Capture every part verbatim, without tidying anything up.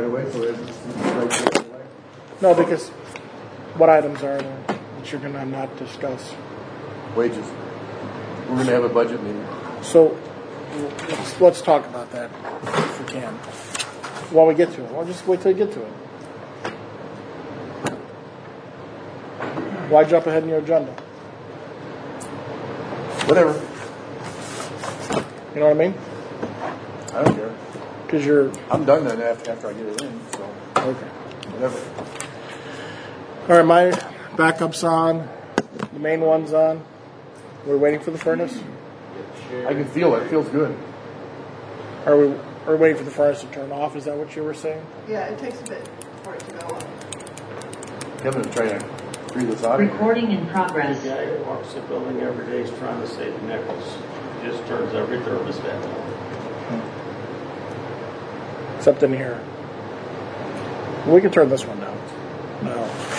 Away for it. No, because what items are there that you're going to not discuss? Wages. We're going to have a budget meeting. So let's, let's talk about that if we can. While we get to it. I'll just wait till you get to it. Why jump ahead in your agenda? Whatever. You know what I mean? I don't care. Because you're... I'm done then after, after I get it in, so Okay. whatever. All right, my backup's on. The main one's on. We're waiting for the furnace? I can feel it. It feels good. Are we, are we waiting for the furnace to turn off? Is that what you were saying? Yeah, it takes a bit for it to go up. I'm going to try to breathe this out. Recording in progress. The guy who walks the building every day is trying to save nickels. He just turns every thermostat on. Except in here. We can turn this one down. No.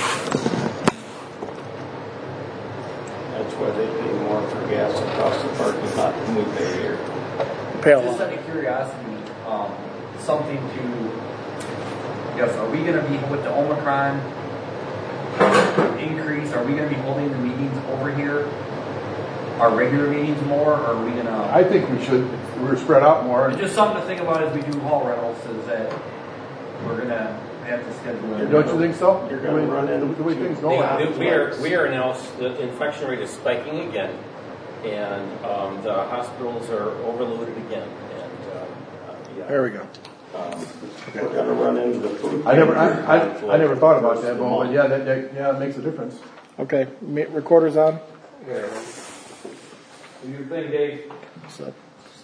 That's why they pay more for gas across the parking lot than we pay here. Pay a Just lot. out of curiosity, um, something to, yes, are we going to be, with the Omicron increase, are we going to be holding the meetings over here, our regular meetings more, or are we going to? I think we should. We're spread out more. It's just something to think about as we do hall rentals, is that we're going to have to schedule it. Don't you think so? You're gonna the way, run into the, the way things go. The- the- we are we are now the infection rate is spiking again, and um, the hospitals are overloaded again. And uh, uh, yeah. There we go. Um, We're going to run into the food. I never, I, I, I never thought about that, but yeah, that, that yeah, it makes a difference. Okay, ma- recorder's on. Okay. Do your thing, Dave. So.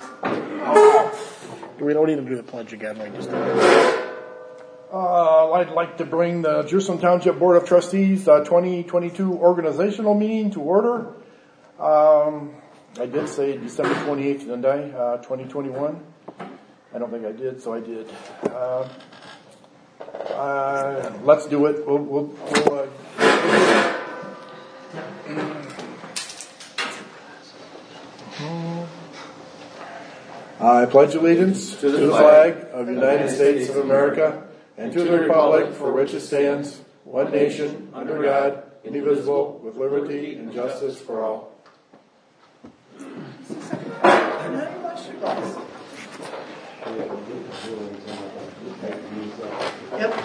We don't need to do the pledge again. We just. Uh, I'd like to bring the Jerusalem Township Board of Trustees uh, twenty twenty-two organizational meeting to order. Um, I did say December twenty-eighth, didn't I? Uh, twenty twenty-one. I don't think I did, so I did. Uh, uh, let's do it. We'll, we'll, we'll, uh, I pledge allegiance to the flag of the United States of America and to the republic for which it stands, one nation, under God, indivisible, with liberty and justice for all. Yep.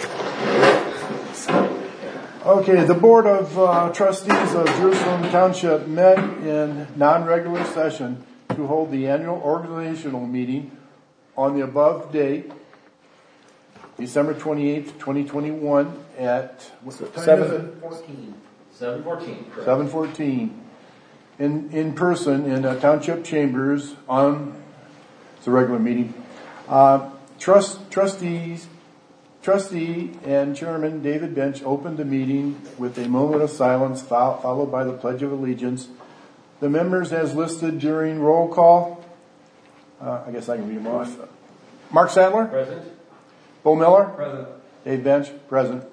Okay, the Board of uh, Trustees of Jerusalem Township met in non-regular session to hold the annual organizational meeting on the above date, December twenty-eighth, twenty twenty-one at, what's the time? Seven. fourteen. seven fourteen, correct. seven fourteen. In, in person in uh, Township Chambers on, it's a regular meeting. Uh, trust, trustees, trustee and Chairman David Bench opened the meeting with a moment of silence fo- followed by the Pledge of Allegiance. The members as listed during roll call, uh, I guess I can read them off. Mark Sadler? Present. Bo Miller? Present. Dave Bench, present.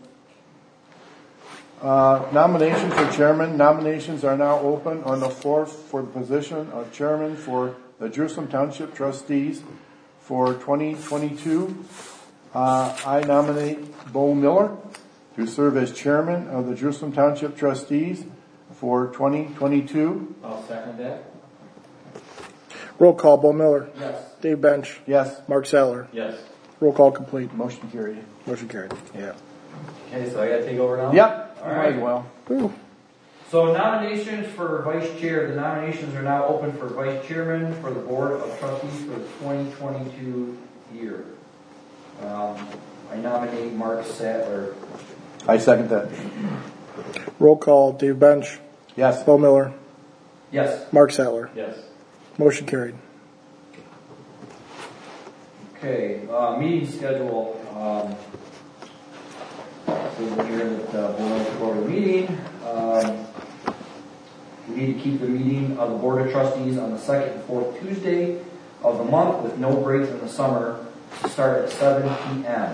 Uh, nomination for chairman. Nominations are now open on the floor for the position of chairman for the Jerusalem Township Trustees for twenty twenty-two. Uh, I nominate Bo Miller to serve as chairman of the Jerusalem Township Trustees for twenty twenty-two. I'll second that. Roll call. Bo Miller. Yes. Dave Bench. Yes, Mark Sadler. Yes. Roll call complete. motion carried. Motion carried. Yeah. Okay, so I got to take over now? Yep, All might right. as well. Ooh. So nominations for vice chair. The nominations are now open for vice chairman for the Board of Trustees for the twenty twenty-two year. Um, I nominate Mark Sadler. I second that. Roll call. Dave Bench. Yes. Bo Miller. Yes. Mark Sadler. Yes. Motion carried. Okay, uh, meeting schedule. Um, so we're here at the Board of Board meeting. Um, we need to keep the meeting of the Board of Trustees on the second and fourth Tuesday of the month with no breaks in the summer to start at seven p.m.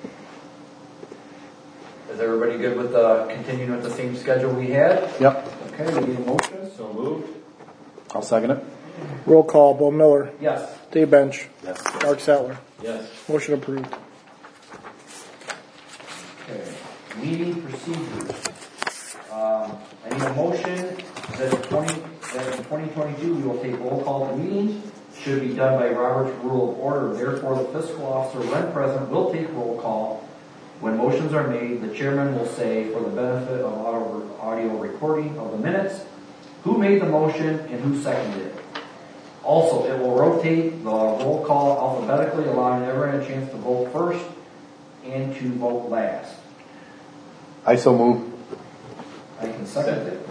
Is everybody good with uh, continuing with the same schedule we had? Yep, Okay, we need a motion. so moved. I'll second it. Roll call. Bo Miller. Yes. Dave Bench. Yes. Mark Sadler. Yes. Motion approved. meeting procedures. Um, I need a motion that in twenty, that in twenty twenty-two we will take roll call to meetings. Should be done by Robert's Rule of Order. Therefore, the fiscal officer, when present, will take roll call. When motions are made, the chairman will say, for the benefit of audio, audio recording of the minutes, who made the motion and who seconded it. Also, it will rotate the roll call alphabetically, allowing everyone a chance to vote first and to vote last. I so move. I can second it.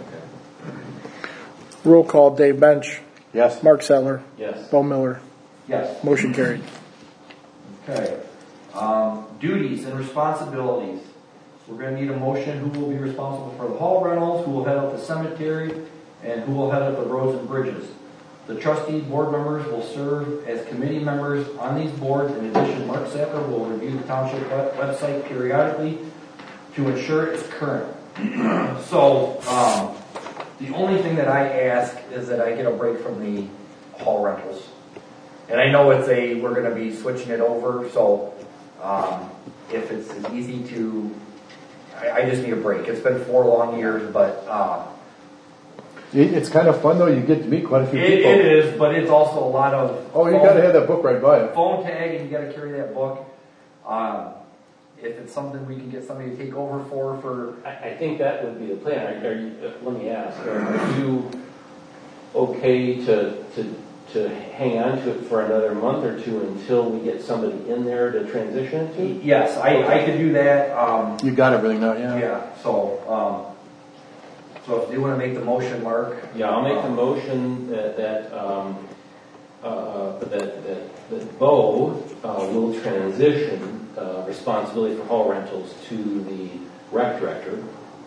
Roll call, Dave Bench. Yes. Mark Settler. Yes. Bo Miller. Yes. Motion carried. Okay. Um, duties and responsibilities. We're going to need a motion. Who will be responsible for the hall rentals? Who will head up the cemetery? And who will head up the roads and bridges? The trustee board members will serve as committee members on these boards. In addition, Mark Sattler will review the township web- website periodically to ensure it's current. So, um, the only thing that I ask is that I get a break from the hall rentals. And I know it's a, we're going to be switching it over, so um, if it's easy to, I, I just need a break. It's been four long years, but uh, It- It's kind of fun though. You get to meet quite a few it, people. it is, but it's also a lot of Oh, you phone, got to have that book right by you. phone tag, and you got to carry that book. Um, if it's something we can get somebody to take over for, for I, I think that would be the plan. Are, are you, uh, let me ask, are, are you okay to, to, to hang on to it for another month or two until we get somebody in there to transition it to? yes, I, I could do that. Um, You got everything now, yeah. yeah, so um, so if you want to make the motion, Mark. Yeah, I'll make the motion that, that, um, uh, that, that, that Bo, uh, will transition, uh, responsibility for hall rentals to the rec director.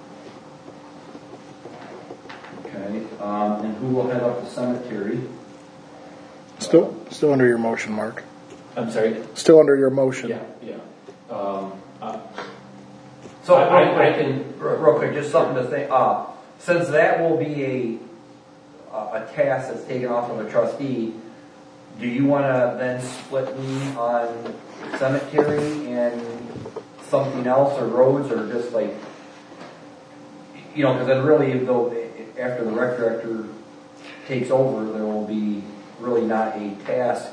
Okay, um, and who will head up the cemetery? Still, still under your motion, Mark. I'm sorry? Still under your motion. Yeah, yeah. Um, uh, So, I, real I, I quick, can, real real quick, just something to think, uh, since that will be a, a task that's taken off of a trustee, do you wanna then split me on cemetery and something else, or roads, or just like, you know, cause then really, though, after the rec director takes over, there will be really not a task.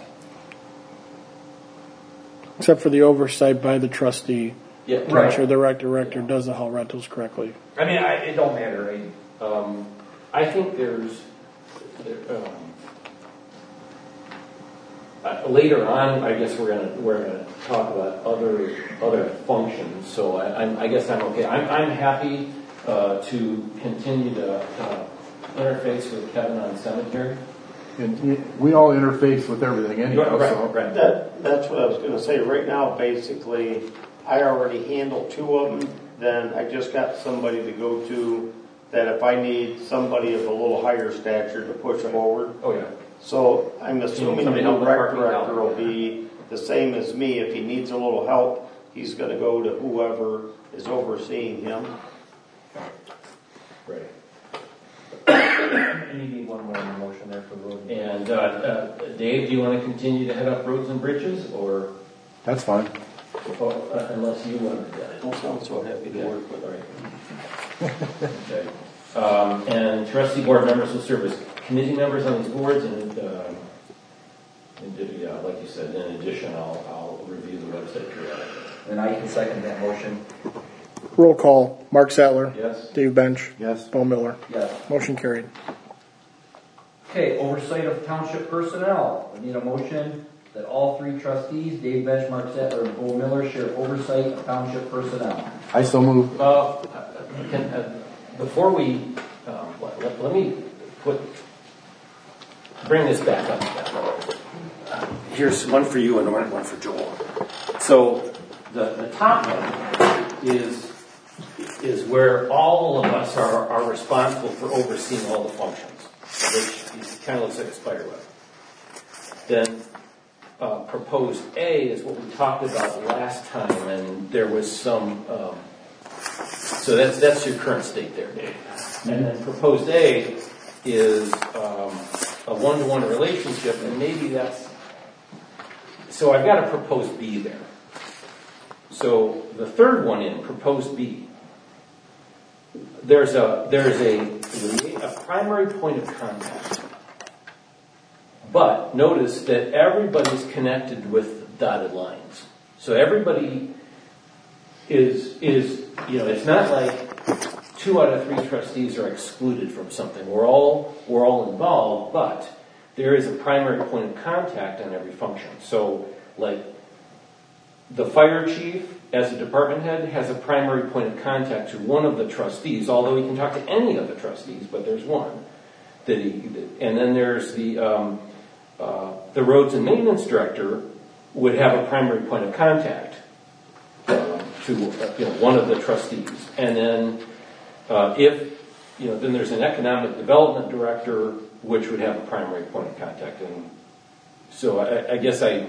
Except for the oversight by the trustee. yeah, To Right. ensure the rec director does the hall rentals correctly. I mean, I, it don't matter, right? Um, I think there's, there, um, uh, later on, I guess we're gonna, we're gonna talk about other, other functions, so I, I'm, I guess I'm okay. I'm, I'm happy, uh, to continue to, uh, interface with Kevin on cemetery. And y- we all interface with everything anyhow, Right, so. right. That, that's what I was gonna say. Right now, basically, I already handle two of them. Then I just got somebody to go to that if I need somebody of a little higher stature to push forward. Oh, yeah. So I'm assuming the somebody new help with rec parking director out. will be the same as me. If he needs a little help, he's gonna go to whoever is overseeing him. Right. And you need one more motion there for the road. And, uh, uh, Dave, do you want to continue to head up roads and bridges, or, That's fine. or uh, unless you want to? Don't sound so happy to Yeah, work with. all right. Okay. Um, and trustee board members will serve as committee members on these boards, and, um, and, yeah, like you said, in addition, I'll, I'll review the website periodically. And I can second that motion. Roll call, Mark Sattler. Yes? Dave Bench. Yes. Bo Miller. Yes. Motion carried. Okay, oversight of township personnel. We need a motion that all three trustees, Dave Bench, Mark Sattler, and Bo Miller, share oversight of township personnel. I so move. Uh, can, uh, before we, um, let, let, let me put, bring this back up. Uh, here's one for you and one for Joel. So the, the top one is, is where all of us are, are responsible for overseeing all the functions, which kind of looks like a spider web. Then uh, proposed A is what we talked about last time, and there was some, um, so that's that's your current state there, Dave. And then proposed A is um, a one-to-one relationship, and maybe that's, so I've got a proposed B there. So the third one in, proposed B, there's a there's a, a primary point of contact. But notice that everybody's connected with dotted lines. So everybody is is you know, it's not like two out of three trustees are excluded from something. We're all we're all involved, but there is a primary point of contact on every function. So like the fire chief, as a department head, has a primary point of contact to one of the trustees, although he can talk to any of the trustees, but there's one. That he, and then there's the um, uh, the roads and maintenance director would have a primary point of contact uh, to uh, you know, one of the trustees. And then uh, if, you know, then there's an economic development director, which would have a primary point of contact. And so I, I guess I,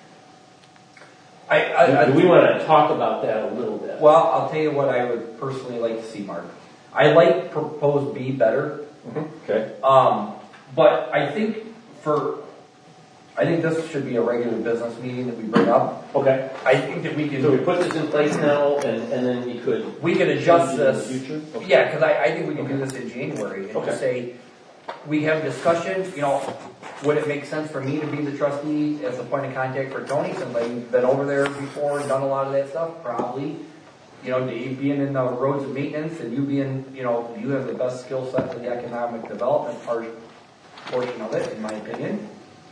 I, I, do, do we want to talk about that a little bit? Well, I'll tell you what I would personally like to see, Mark. I like proposed B better. Mm-hmm. Okay. Um, but I think for, I think this should be a regular business meeting that we bring up. Okay. I think that we can. So we put this in place now, and, and then we could we can adjust change it this. in the future. Okay. Yeah, because I, I think we can do this in January and Okay. just say we have a discussion. You know, would it make sense for me to be the trustee as the point of contact for Tony, since I've been over there before and done a lot of that stuff? Probably. You know, Dave being in the roads and maintenance, and you being, you know, you have the best skill set for the economic development part portion of it, in my opinion.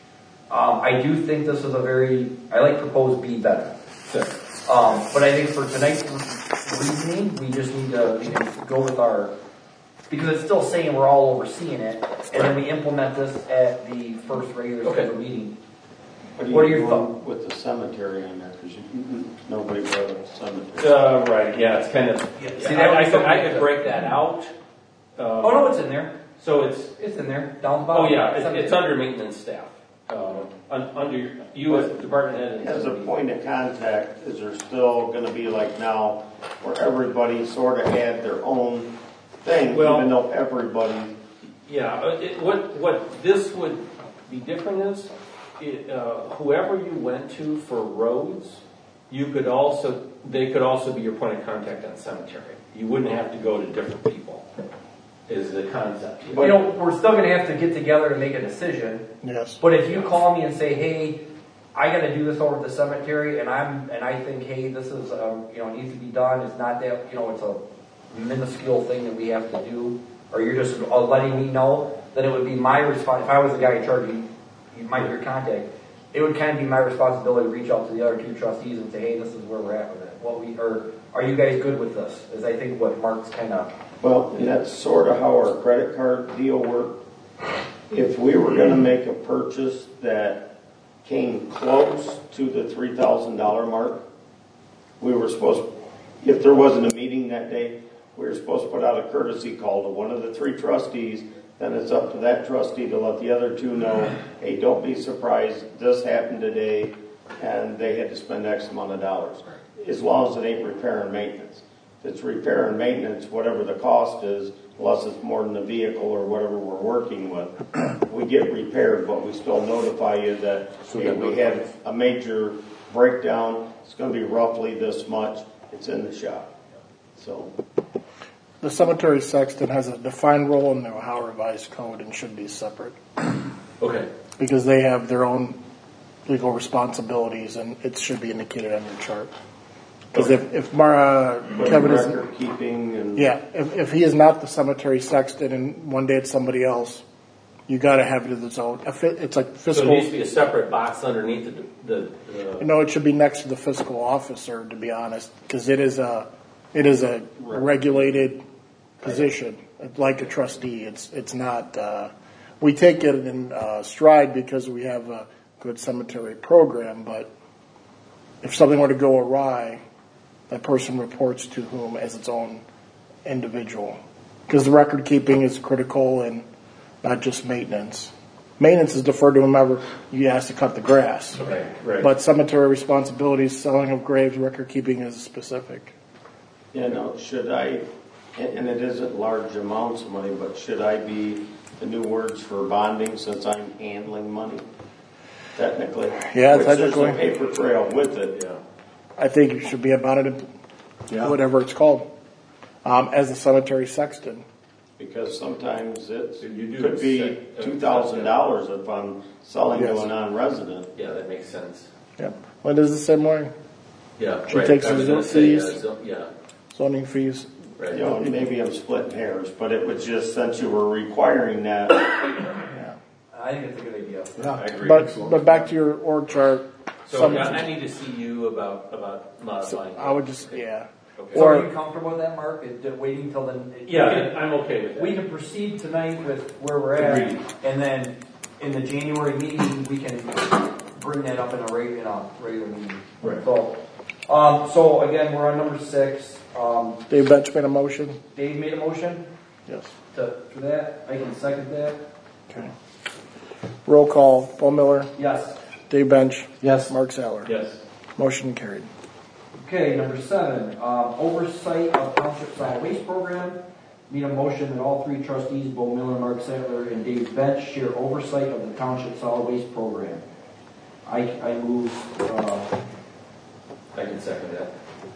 Um, I do think this is a very, I like proposed B better. Sure. Um, but I think for tonight's reasoning, we just need to you know, go with our, because it's still saying we're all overseeing it, and then we implement this at the first regular Okay. scheduled meeting. What are, What are you your doing thoughts? with the cemetery in there? Because nobody brought up the cemetery. Uh, right, yeah, it's kind of, Yeah, yeah, see, that I, I was could, I something could that- break that out. Um, Oh no, it's in there. So it's, It's in there. Down the oh bottom. yeah, it's, it's under maintenance staff. Um, un, under you as the department head. and As a somebody- point of contact, is there still going to be like now, where everybody sort of had their own thing, Well- even though everybody, Yeah, uh, it, what, what this would be different is, it, uh, whoever you went to for roads, you could also, they could also be your point of contact on cemetery. You wouldn't have to go to different people, is the concept. You know, we're still going to have to get together to make a decision. Yes. But if you call me and say, "Hey, I got to do this over at the cemetery," and I'm and I think, "Hey, this is um, you know needs to be done," it's not that you know it's a minuscule thing that we have to do, or you're just uh, letting me know, then it would be my response. If I was the guy in charge, you, you might be your contact. It would kind of be my responsibility to reach out to the other two trustees and say, "Hey, this is where we're at with it. What we or are you guys good with this?" Is I think what Mark's kind of. well, and that's sort of how our credit card deal worked. If we were going to make a purchase that came close to the three thousand dollars mark, we were supposed, if there wasn't a meeting that day, we were supposed to put out a courtesy call to one of the three trustees. Then it's up to that trustee to let the other two know, hey, don't be surprised, this happened today, and they had to spend X amount of dollars. As long as it ain't repair and maintenance. If it's repair and maintenance, whatever the cost is, unless it's more than the vehicle or whatever we're working with, we get repaired, but we still notify you that hey, we had a major breakdown, it's going to be roughly this much, it's in the shop. So. The cemetery sexton has a defined role in the Ohio Revised Code and should be separate Okay. because they have their own legal responsibilities, and it should be indicated on your chart. Because if if Mara Kevin is record keeping and yeah, if if he is not the cemetery sexton and one day it's somebody else, you got to have it in its own. It's like So it fiscal. needs to be a separate box underneath the, the, the No, it should be next to the fiscal officer, to be honest, because it is a it is a regulated position, like a trustee. It's it's not. Uh, we take it in uh, stride because we have a good cemetery program, but if something were to go awry, that person reports to whom as its own individual, because the record keeping is critical and not just maintenance. Maintenance is deferred to whomever you ask to cut the grass. Okay, right. But cemetery responsibilities, selling of graves, record keeping is specific. you know, should I, and, and it isn't large amounts of money, but should I be the new words for bonding since I'm handling money? Technically. Yeah, Which technically. there's a paper trail with it. Yeah. I think it should be about it, Yeah. whatever it's called. um, as a cemetery sexton. Because sometimes it You do could be set- uh, two thousand dollars if I'm selling to Yes. a non-resident. Yeah, that makes sense. Yep. What does it say, Maureen? Yeah, She right. takes I was the gonna say, uh, fees. zo- Yeah, Zoning fees. right. You know, maybe I'm splitting hairs, but it was just since you were requiring that. I think it's a good idea. I agree. But, but back to your org chart. So some- yeah, I need to see you about, about modifying. I would just, yeah. Okay. So Or- are you comfortable with that, Mark? Is it waiting till the? Yeah, I'm okay with that. We can proceed tonight with where we're at, Agreed. and then in the January meeting, we can bring that up in a reg, in a regular meeting. Right. So, um, so again, we're on number six. Um, Dave Bench made a motion. Dave made a motion Yes. to, for that. I can second that. Okay. Roll call. Paul Miller. Yes. Dave Bench. Yes. Mark Saller. Yes. Motion carried. Okay, number seven, um, oversight of township solid waste program. Need a motion that all three trustees, Bo Miller, Mark Sattler, and Dave Bench, share oversight of the township solid waste program. I, I move, uh, I can second that.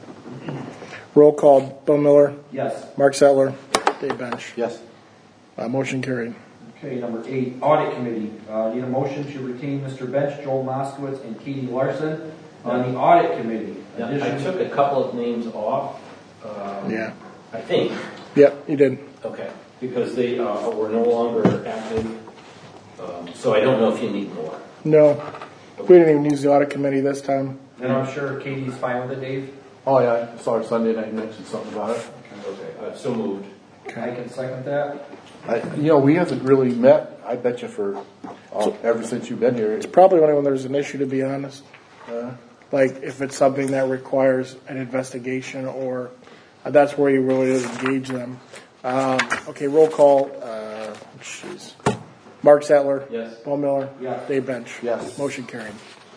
Roll call. Bill Miller. yes. Mark Sattler. Dave Bench. Yes. Uh, motion carried. Okay, number eight, audit committee. Uh, need a motion to retain Mister Bench, Joel Moskowitz, and Katie Larson on the audit committee. Now, I Addition- took a couple of names off. um, Yeah. I think, Yep, you did. okay, because they uh, were no longer active. Um, So I don't know if you need more. No. We didn't even use the audit committee this time. And I'm sure Katie's fine with it, Dave. Oh yeah, I saw her Sunday night mention something about it. Okay, uh, so moved. I can second that. I, you know, we haven't really met, I bet you for, oh, ever since you've been here. Probably only when there's an issue, to be honest. Uh, like if it's something that requires an investigation, or uh, that's where you really engage them. Um, okay, roll call. Uh, jeez. Mark Sattler. Yes. Paul Miller. Yes. Dave Bench. Yes. Motion carried.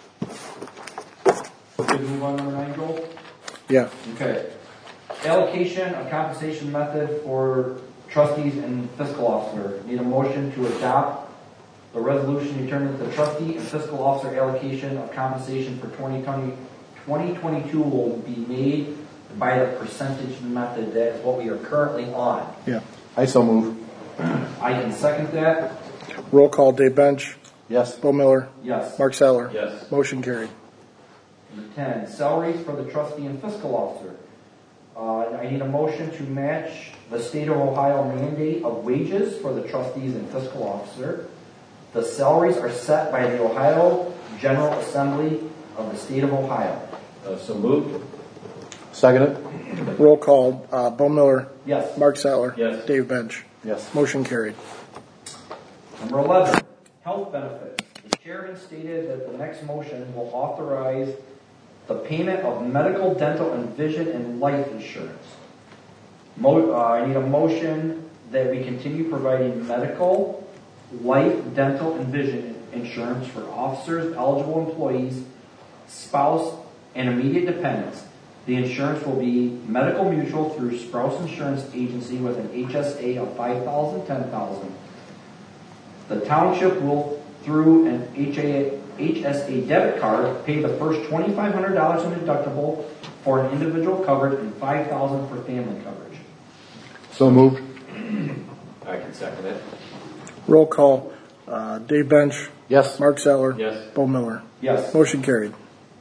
Good move on number nine, Joel? Yeah. Okay. Allocation of compensation method for trustees and fiscal officer. Need a motion to adopt the resolution determining that the trustee and fiscal officer allocation of compensation for twenty twenty, twenty twenty-two will be made by the percentage method. That is what we are currently on. Yeah. I so move. I can second that. Roll call. Dave Bench. Yes. Paul Miller. Yes. Mark Sattler. Yes. Motion carried. Number ten, salaries for the trustee and fiscal officer. Uh, I need a motion to match the state of Ohio mandate of wages for the trustees and fiscal officer. The salaries are set by the Ohio General Assembly of the state of Ohio. Uh, So moved. Second it? Roll call. Uh, Paul Miller. Yes. Mark Sattler. Yes. Dave Bench. Yes. Motion carried. Number eleven, health benefits. The chairman stated that the next motion will authorize the payment of medical, dental, and vision and life insurance. Mo- uh, I need a motion that we continue providing medical, life, dental, and vision insurance for officers, eligible employees, spouse, and immediate dependents. The insurance will be medical mutual through Sprouse Insurance Agency with an H S A of five thousand dollars, ten thousand dollars. The township will, through an H S A debit card, pay the first twenty-five hundred dollars in deductible for an individual coverage and five thousand dollars for family coverage. So moved. I can second it. Roll call. Uh, Dave Bench. Yes. Mark Sattler. Yes. Paul Miller. Yes. Motion carried.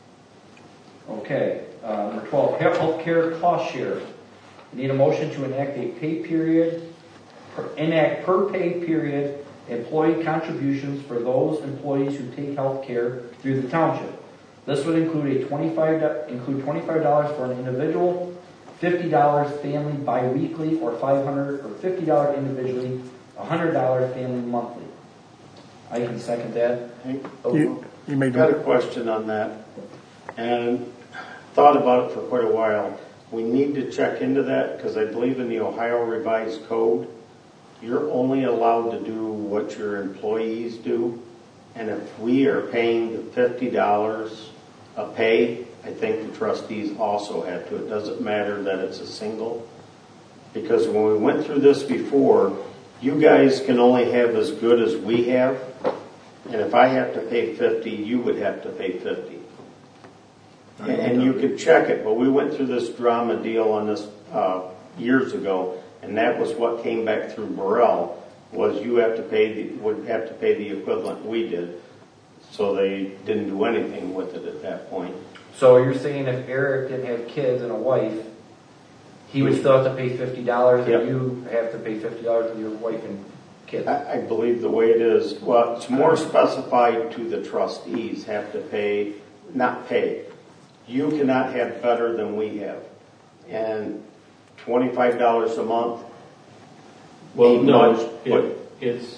Okay. Uh, number twelve, health care cost share. We need a motion to enact a pay period, per, enact per pay period employee contributions for those employees who take health care through the township. This would include a twenty-five include twenty-five dollars for an individual, fifty dollars family biweekly, or five hundred or fifty dollars individually, one hundred dollars family monthly. I can second that. Hey, You, you made got a that. question on that, and thought about it for quite a while. We need to check into that, because I believe in the Ohio Revised Code, you're only allowed to do what your employees do. And if we are paying the fifty dollars a pay, I think the trustees also have to. It doesn't matter that it's a single. Because when we went through this before, you guys can only have as good as we have. And if I have to pay fifty, you would have to pay fifty. And you could check it, but we went through this drama deal on this uh, years ago, and that was what came back through Burrell, was you have to pay the, would have to pay the equivalent we did. So they didn't do anything with it at that point. So you're saying if Eric didn't have kids and a wife, he would still have to pay fifty dollars, Yep. and you have to pay fifty dollars with your wife and kids? I, I believe the way it is, well, it's more specified to the trustees have to pay, not pay. You cannot have better than we have. And twenty-five dollars a month. Well, ain't no, much, it, but it's,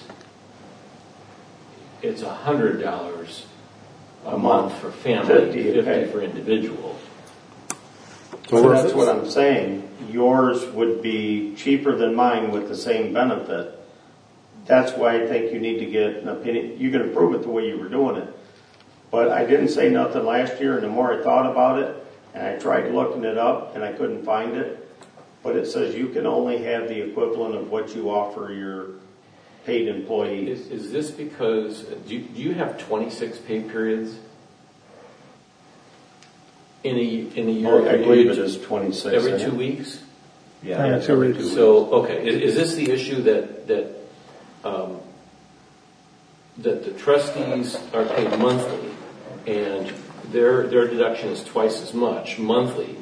it's a hundred dollars a A month month. for family, fifty you fifty pay. for individual. So that's what I'm saying. Yours would be cheaper than mine with the same benefit. That's why I think you need to get an opinion. You can approve it the way you were doing it. But I didn't say nothing last year, and the more I thought about it, and I tried looking it up, and I couldn't find it. But it says you can only have the equivalent of what you offer your paid employees. Is, is this because, do you, do you have twenty-six pay periods? In a, in a year? Or I every- believe it is twenty-six. Every isn't two it? weeks? Yeah, it's two every weeks. two weeks. So, okay, is, is this the issue that, that, um, that the trustees are paid monthly and their, their deduction is twice as much monthly?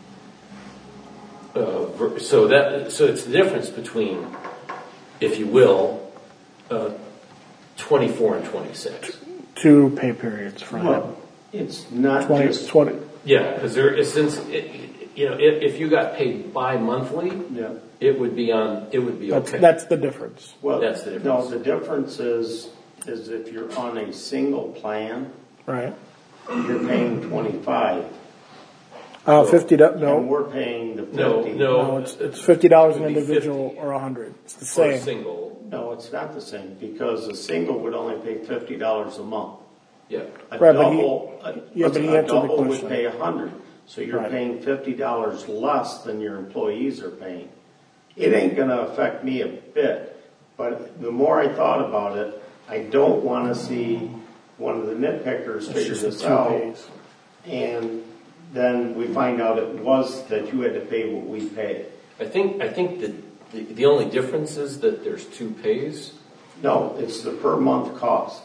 Uh, ver- so that, so it's the difference between, if you will, uh, twenty-four and twenty-six. Two pay periods for him. Well, it's not Twenty, just. twenty, Yeah, because there is, since, it, you know, if, if you got paid bi-monthly, Yeah. it would be on, it would be that's, okay. that's the difference. Well, That's the no, difference. the difference is, is if you're on a single plan, Right. you're paying twenty-five. Uh, fifty, do- And no, we're paying the fifty. No, no. no, it's, it's fifty dollars an It would be individual fifty. or a hundred. It's the For a same. single, No, it's not the same, because a single would only pay fifty dollars a month. yeah. A Right, but he- double, a, yeah, but he a answered the double would question. pay a hundred. So you're Right. paying fifty dollars less than your employees are paying. It ain't gonna affect me a bit, but the more I thought about it, I don't wanna see one of the nitpickers It's figure just this two out. pays. And then we find out it was that you had to pay what we pay. I think, I think that the, the only difference is that there's two pays. No, it's the per month cost.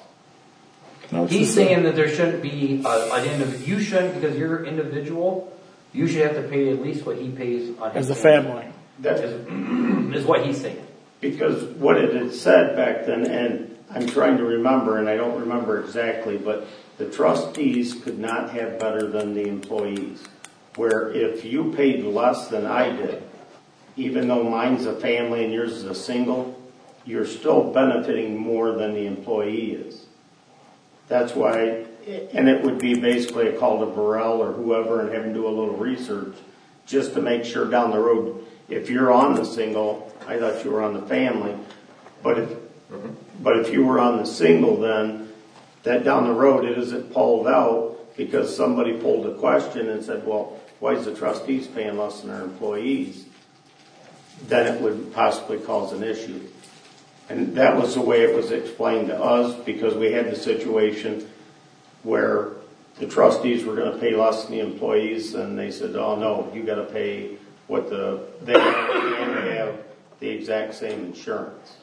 No, it's He's the same. saying that there shouldn't be a, an indiv- you shouldn't, because you're individual, you should have to pay at least what he pays on his As a family. That, Is, is what he's saying. because what it had said back then, and I'm trying to remember, and I don't remember exactly, but the trustees could not have better than the employees. Where if you paid less than I did, even though mine's a family and yours is a single, you're still benefiting more than the employee is. That's why, and it would be basically a call to Burrell or whoever and have them do a little research just to make sure down the road, if you're on the single, I thought you were on the family, but if, but if you were on the single, then that down the road it isn't pulled out because somebody pulled a question and said, well, why is the trustees paying less than our employees? Then it would possibly cause an issue. And that was the way it was explained to us because we had the situation where the trustees were going to pay less than the employees, and they said, oh no, you got to pay what the, they and they have the exact same insurance.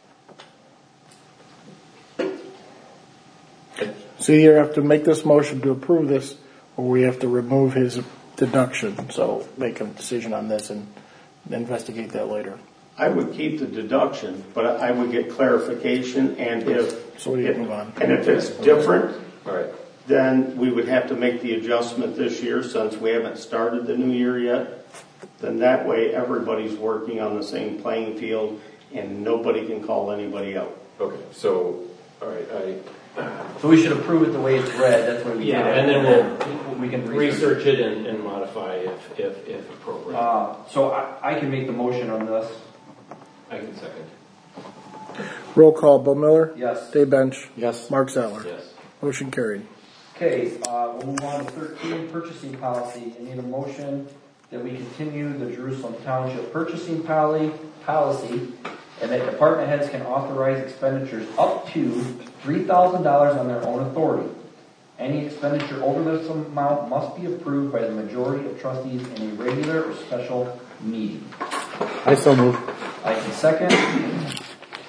So you either have to make this motion to approve this, or we have to remove his deduction. So make a decision on this and investigate that later. I would keep the deduction, but I would get clarification, and if So we can move on. and if it's different, All right. then we would have to make the adjustment this year since we haven't started the new year yet. Then that way everybody's working on the same playing field and nobody can call anybody out. Okay, so, all right, I, So we should approve it the way it's read, that's what we did. yeah, it. and then we'll We can research it and, and modify if, if, if appropriate. Uh, so I, I can make the motion on this. I can second. Roll call, Bill Miller? Yes. Dave Bench? Yes. Mark Zeller? Yes. Motion carried. Okay, uh, we'll move on to thirteen, purchasing policy. I need a motion that we continue the Jerusalem Township purchasing poli- policy and that department heads can authorize expenditures up to three thousand dollars on their own authority. Any expenditure over this amount must be approved by the majority of trustees in a regular or special meeting. I so move. I can second.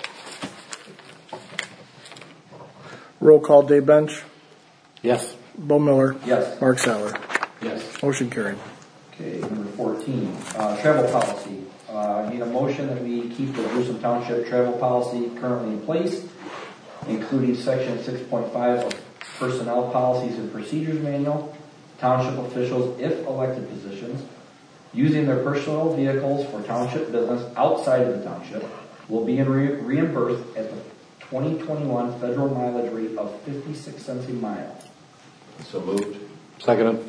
Roll call, Dave Bench, Yes. Bo Miller, Yes. Mark Sauer. Yes. Motion carried. Okay, number fourteen, uh, travel policy. Uh, I need a motion that we keep the Jerusalem Township travel policy currently in place, including section six point five of Personnel Policies and Procedures Manual. Township officials, if elected positions, using their personal vehicles for township business outside of the township, will be re- reimbursed at the twenty twenty-one federal mileage rate of fifty-six cents a mile. So moved. Seconded.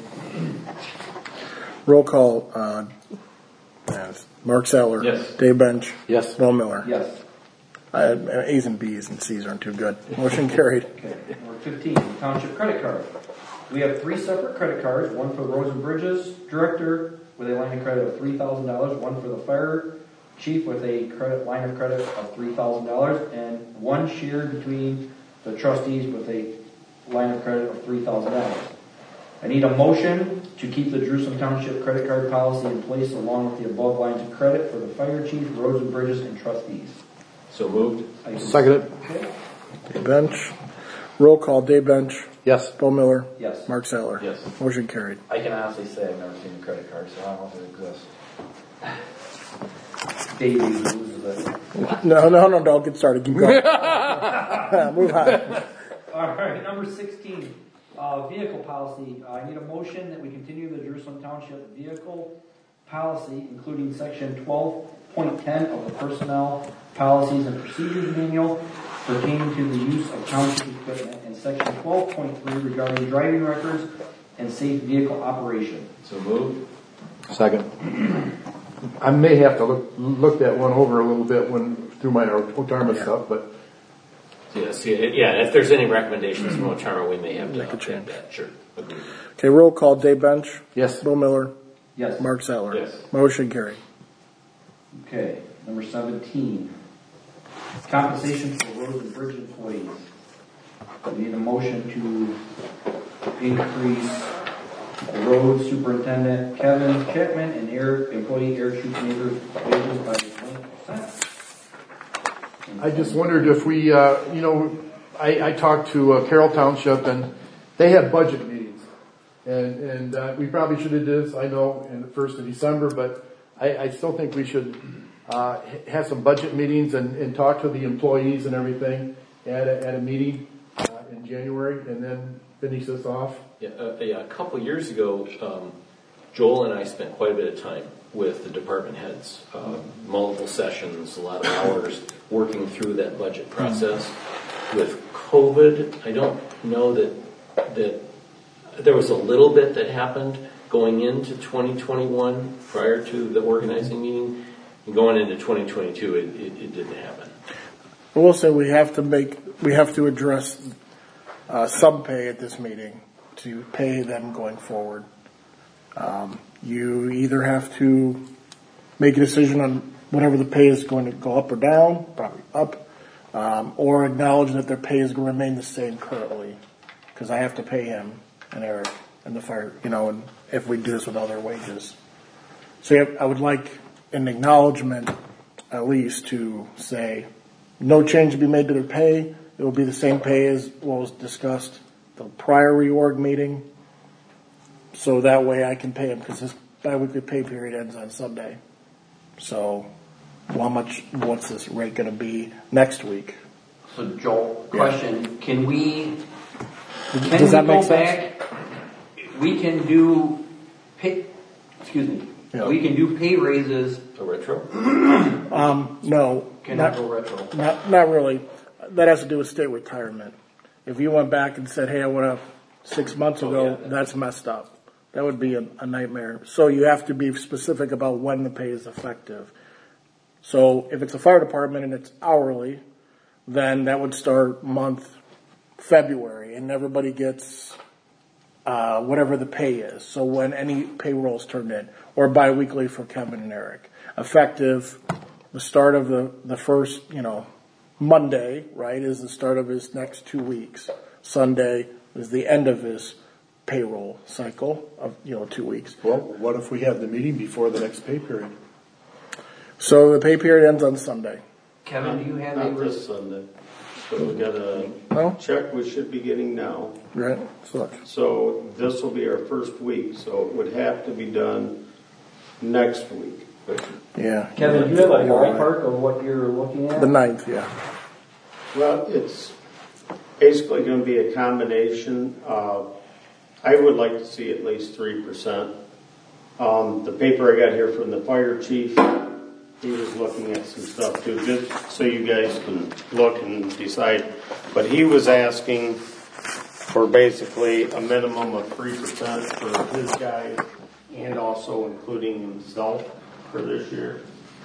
Roll call, uh, yes. Mark Sauer. Yes. Dave Bench. Yes. Bo Miller. Yes. Uh, A's and B's and C's aren't too good. Motion carried. Okay, number fifteen, township credit card. We have three separate credit cards, one for the Roads and Bridges Director with a line of credit of three thousand dollars, one for the Fire Chief with a credit line of credit of three thousand dollars, and one shared between the trustees with a line of credit of three thousand dollars. I need a motion to keep the Jerusalem Township credit card policy in place along with the above lines of credit for the Fire Chief, Roads and Bridges, and trustees. So moved. I can- Seconded. Okay. Dave Bench. Roll call, Dave Bench. Yes. Bo Miller. Yes. Mark Sauer. Yes. Motion carried. I can honestly say I've never seen a credit card, so I don't know if it exists. Dave uses it. No, no, no, don't get started. Keep going. Move on. All right, number sixteen, uh, vehicle policy. Uh, I need a motion that we continue the Jerusalem Township vehicle policy, including section twelve point ten of the Personnel Policies and Procedures Manual pertaining to the use of township equipment, and section twelve point three regarding driving records and safe vehicle operation. So moved. Second. I may have to look, look that one over a little bit when, through my Otarma Yeah. stuff, but Yes, yeah, yeah, if there's any recommendations from Otarma, we may have to Make a update change. that. Sure. Agreed. Okay, roll call, Dave Bench. yes. Bo Miller. Yes. Mark Sauer. Yes. Motion carried. Okay, number seventeen, compensation for road and bridge employees. We need a motion to increase the road superintendent Kevin Chapman and air employee air shoemaker's wages by twenty percent. I just wondered if we, uh, you know, I, I talked to uh, Carroll Township and they had budget meetings. And, and uh, we probably should have did this, I know, in the first of December, but I, I still think we should uh, have some budget meetings and, and talk to the employees and everything at a, at a meeting uh, in January and then finish this off. Yeah, uh, yeah, a couple years ago, um, Joel and I spent quite a bit of time with the department heads, uh, multiple sessions, a lot of hours working through that budget process. With COVID, I don't know that that there was a little bit that happened going into twenty twenty-one prior to the organizing meeting, and going into twenty twenty-two, it, it, it didn't happen. I will say we have to make, we have to address uh, sub pay at this meeting to pay them going forward. Um, you either have to make a decision on whatever the pay is going to go up or down, probably up, um, or acknowledge that their pay is going to remain the same currently, because I have to pay him and Eric and the fire, you know, and if we do this with other wages. So yeah, I would like an acknowledgement at least to say no change to be made to their pay. It will be the same pay as what was discussed the prior reorg meeting. So that way I can pay him, because this biweekly pay period ends on Sunday. So how much, what's this rate going to be next week? So Joel, question, can we, can Does we that make go sense? back, we can do pay, excuse me, Yeah. we can do pay raises, A retro? Um, no, cannot not, go retro. not, not really. That has to do with state retirement. If you went back and said, hey, I went up six months ago, Oh, yeah. that's messed up. That would be a, a nightmare. So you have to be specific about when the pay is effective. So if it's a fire department and it's hourly, then that would start month February, and everybody gets uh, whatever the pay is. So when any payroll is turned in, or biweekly for Kevin and Eric, effective the start of the the first, you know, Monday, right, is the start of his next two weeks. Sunday is the end of his payroll cycle of, you know, two weeks. Well, what if we have the meeting before the next pay period? So the pay period ends on Sunday. Kevin, do you have a, Not this Sunday, but we got a No? check we should be getting now. Right? So look. So this will be our first week, so it would have to be done next week. Yeah. Kevin, do you have a You're right. ballpark of what you're looking at? The ninth, yeah. Well, it's basically going to be a combination. Uh, I would like to see at least three percent. Um, the paper I got here from the fire chief, he was looking at some stuff too, just so you guys can look and decide. But he was asking for basically a minimum of three percent for his guys and also including himself for this year.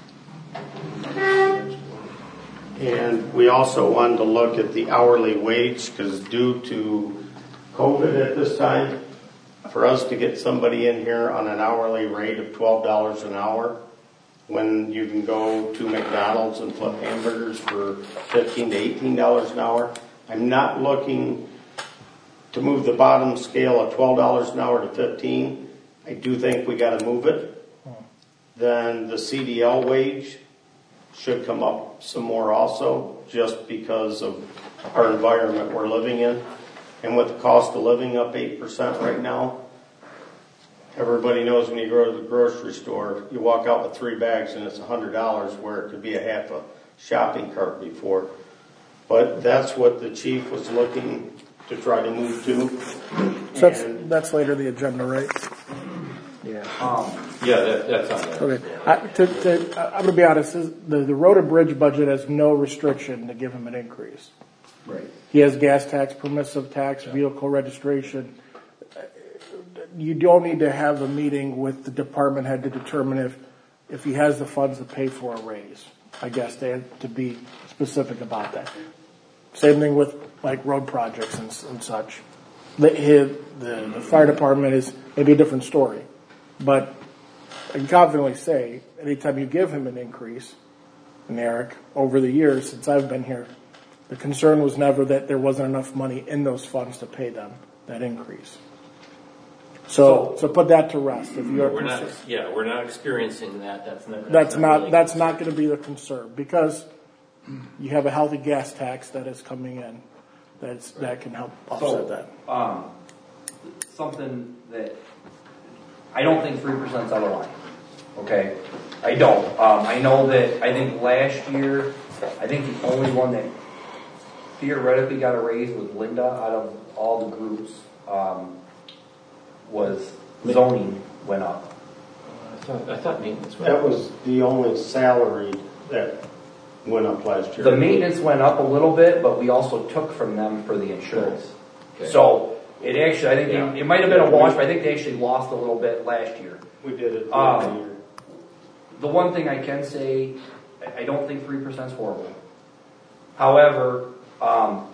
And we also wanted to look at the hourly wage because due to COVID at this time, for us to get somebody in here on an hourly rate of twelve dollars an hour, when you can go to McDonald's and flip hamburgers for fifteen to eighteen dollars an hour, I'm not looking to move the bottom scale of twelve dollars an hour to fifteen. I do think we got to move it. Then the C D L wage should come up some more also, just because of our environment we're living in. And with the cost of living up eight percent right now, everybody knows when you go to the grocery store, you walk out with three bags and it's one hundred dollars where it could be a half a shopping cart before. But that's what the chief was looking to try to move to. So that's, And that's later the agenda, right? Yeah. Um, Yeah, that, that's on there. Okay. I, to, to, I- I'm going to be honest. This, the, the road and bridge budget has no restriction to give him an increase. right. He has gas tax, permissive tax, vehicle registration. You don't need to have a meeting with the department head to determine if, if he has the funds to pay for a raise. I guess they have to be specific about that. Same thing with like road projects and, and such. The, his, the, the fire department is maybe a different story. But I can confidently say, anytime you give him an increase, and Eric, over the years since I've been here, the concern was never that there wasn't enough money in those funds to pay them that increase. So, so put that to rest. If you're We're not, concerned, yeah, we're not experiencing that. That's not. that's not really- that's not going to be the concern because you have a healthy gas tax that is coming in. That's that can help offset So, that. um, something that I don't think three percent is out of line. Okay, I don't. Um, I know that. I think last year, I think the only one that theoretically got a raise was Linda out of all the groups. Um, was zoning went up. I thought, I thought maintenance went that up. was the only salary that went up last year. The maintenance went up a little bit, but we also took from them for the insurance. Okay. So it actually, I think Yeah. they, it might have been a wash, but I think they actually lost a little bit last year. We did it the Um, other year. The one thing I can say, I- I don't think three percent is horrible. However, um,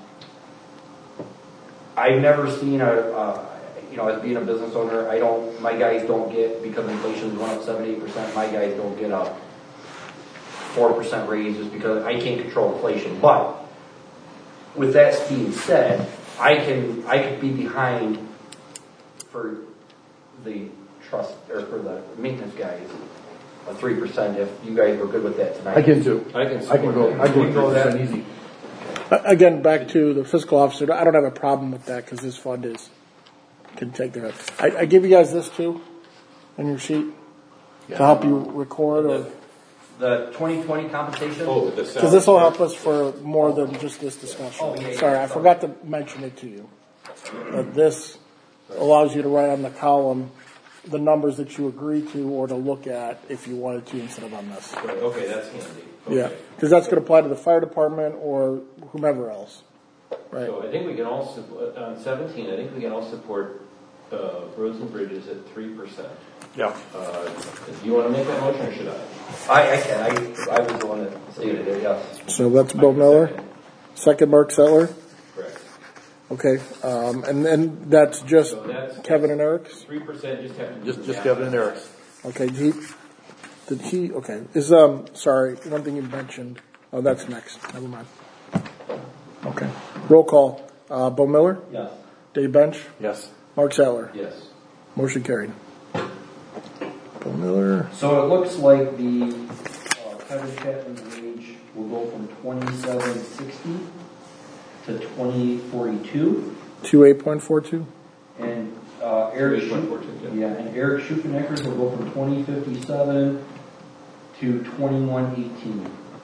I've never seen a, uh, you know, as being a business owner, I don't, my guys don't get, because inflation's going up seven, eight percent, my guys don't get a four percent raise just because I can't control inflation. But with that being said, I can, I could be behind for the trust, or for the maintenance guys, a three percent if you guys were good with that tonight. I can too. I can I can go, support I that. can You go go that- three percent easy. Again, back to the fiscal officer. I don't have a problem with that because this fund is can take care of it. I, I give you guys this too, on your sheet, to help you record, or The twenty twenty compensation? Oh, the because this will help us for more than just this discussion. Oh, yeah, yeah, Sorry, I sorry. forgot to mention it to you. But this allows you to write on the column the numbers that you agree to or to look at if you wanted to instead of on this. Right, okay, that's handy. Okay. Yeah, because that's going to apply to the fire department or whomever else, right? So I think we can all, sup- on seventeen, I think we can all support uh, roads and bridges at three percent. Yeah. Uh, do you want to make that motion or should I? I, I can, I, I was the one that stated it, yes. So that's Bill Miller. Second, Mark Settler. Correct. Okay, um, and then that's just So that's- Kevin and Eric's? Three percent, just have to. do Just, the just math. Kevin and Eric. Okay, did he, did he, okay, is, um, sorry, one thing you mentioned, oh, that's next, never mind. Okay, roll call, uh, Bo Miller, Yes. Dave Bench, Yes. Mark Sattler, Yes. motion carried. Bo Miller, So it looks like the uh, Kevin Chapman's wage will go from twenty-seven sixty to twenty forty-two. Two eight point four two? And uh, Eric eight point four two, Schu- yeah, and Eric Schupenecker's will go from twenty fifty-seven to twenty-one eighteen.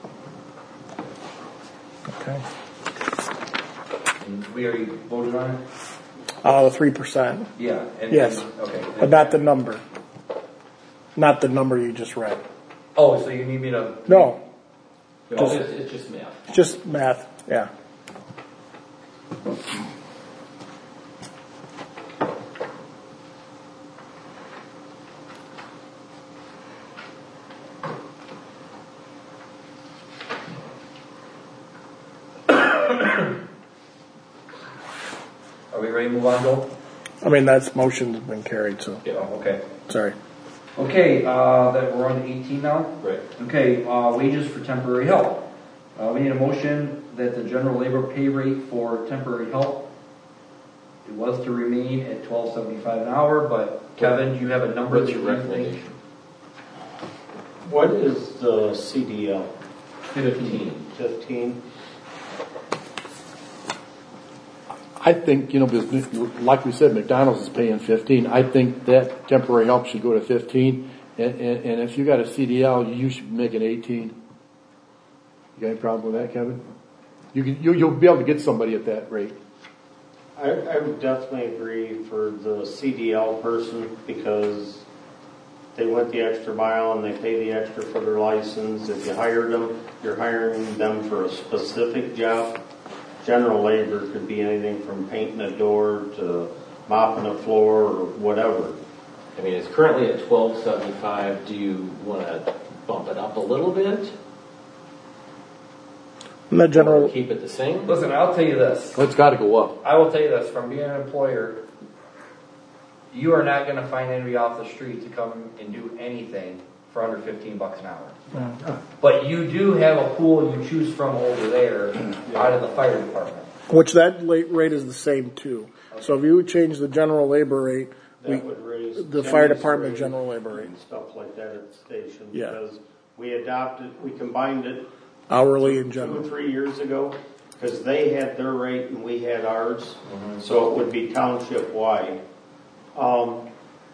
Okay. And we already voted on it? Uh, the three percent, Yeah. And, Yes. and- okay. but not the number. Not the number you just read. Oh, so you need me to? No, No, it's, it's just math. just math, yeah. Are we ready to move on, Joe? I mean, that's motion's been carried, so, Yeah. Oh, okay. sorry. Okay, uh, that we're on to eighteen now? Right. Okay, uh, wages for temporary help. Uh, we need a motion that the general labor pay rate for temporary help, it was to remain at twelve seventy-five an hour, but Kevin, do you have a number What's that your you think? recommendation? What is the C D L? Fifteen. Fifteen? I think, you know, because like we said, McDonald's is paying fifteen. I think that temporary help should go to fifteen. And, and, and if you got a C D L, you should make it eighteen. You got any problem with that, Kevin? You can, you, you'll be able to get somebody at that rate. I, I would definitely agree for the C D L person because they went the extra mile and they pay the extra for their license. If you hired them, you're hiring them for a specific job. General labor could be anything from painting a door to mopping a floor or whatever. I mean, it's currently at twelve seventy-five. Do you want to bump it up a little bit? And the Or general, keep it the same? Listen, I'll tell you this. It's got to go up. I will tell you this, from being an employer, you are not gonna find anybody off the street to come and do anything for under fifteen bucks an hour. But you do have a pool you choose from over there out of the fire department. which that late rate is the same too. So if you would change the general labor rate, we, That would raise the fire Timmy's department rate general labor rate, and stuff like that at the station. Yeah. Because we adopted, we combined it hourly and two or general. three years ago, because they had their rate and we had ours, so it would be township wide. Um,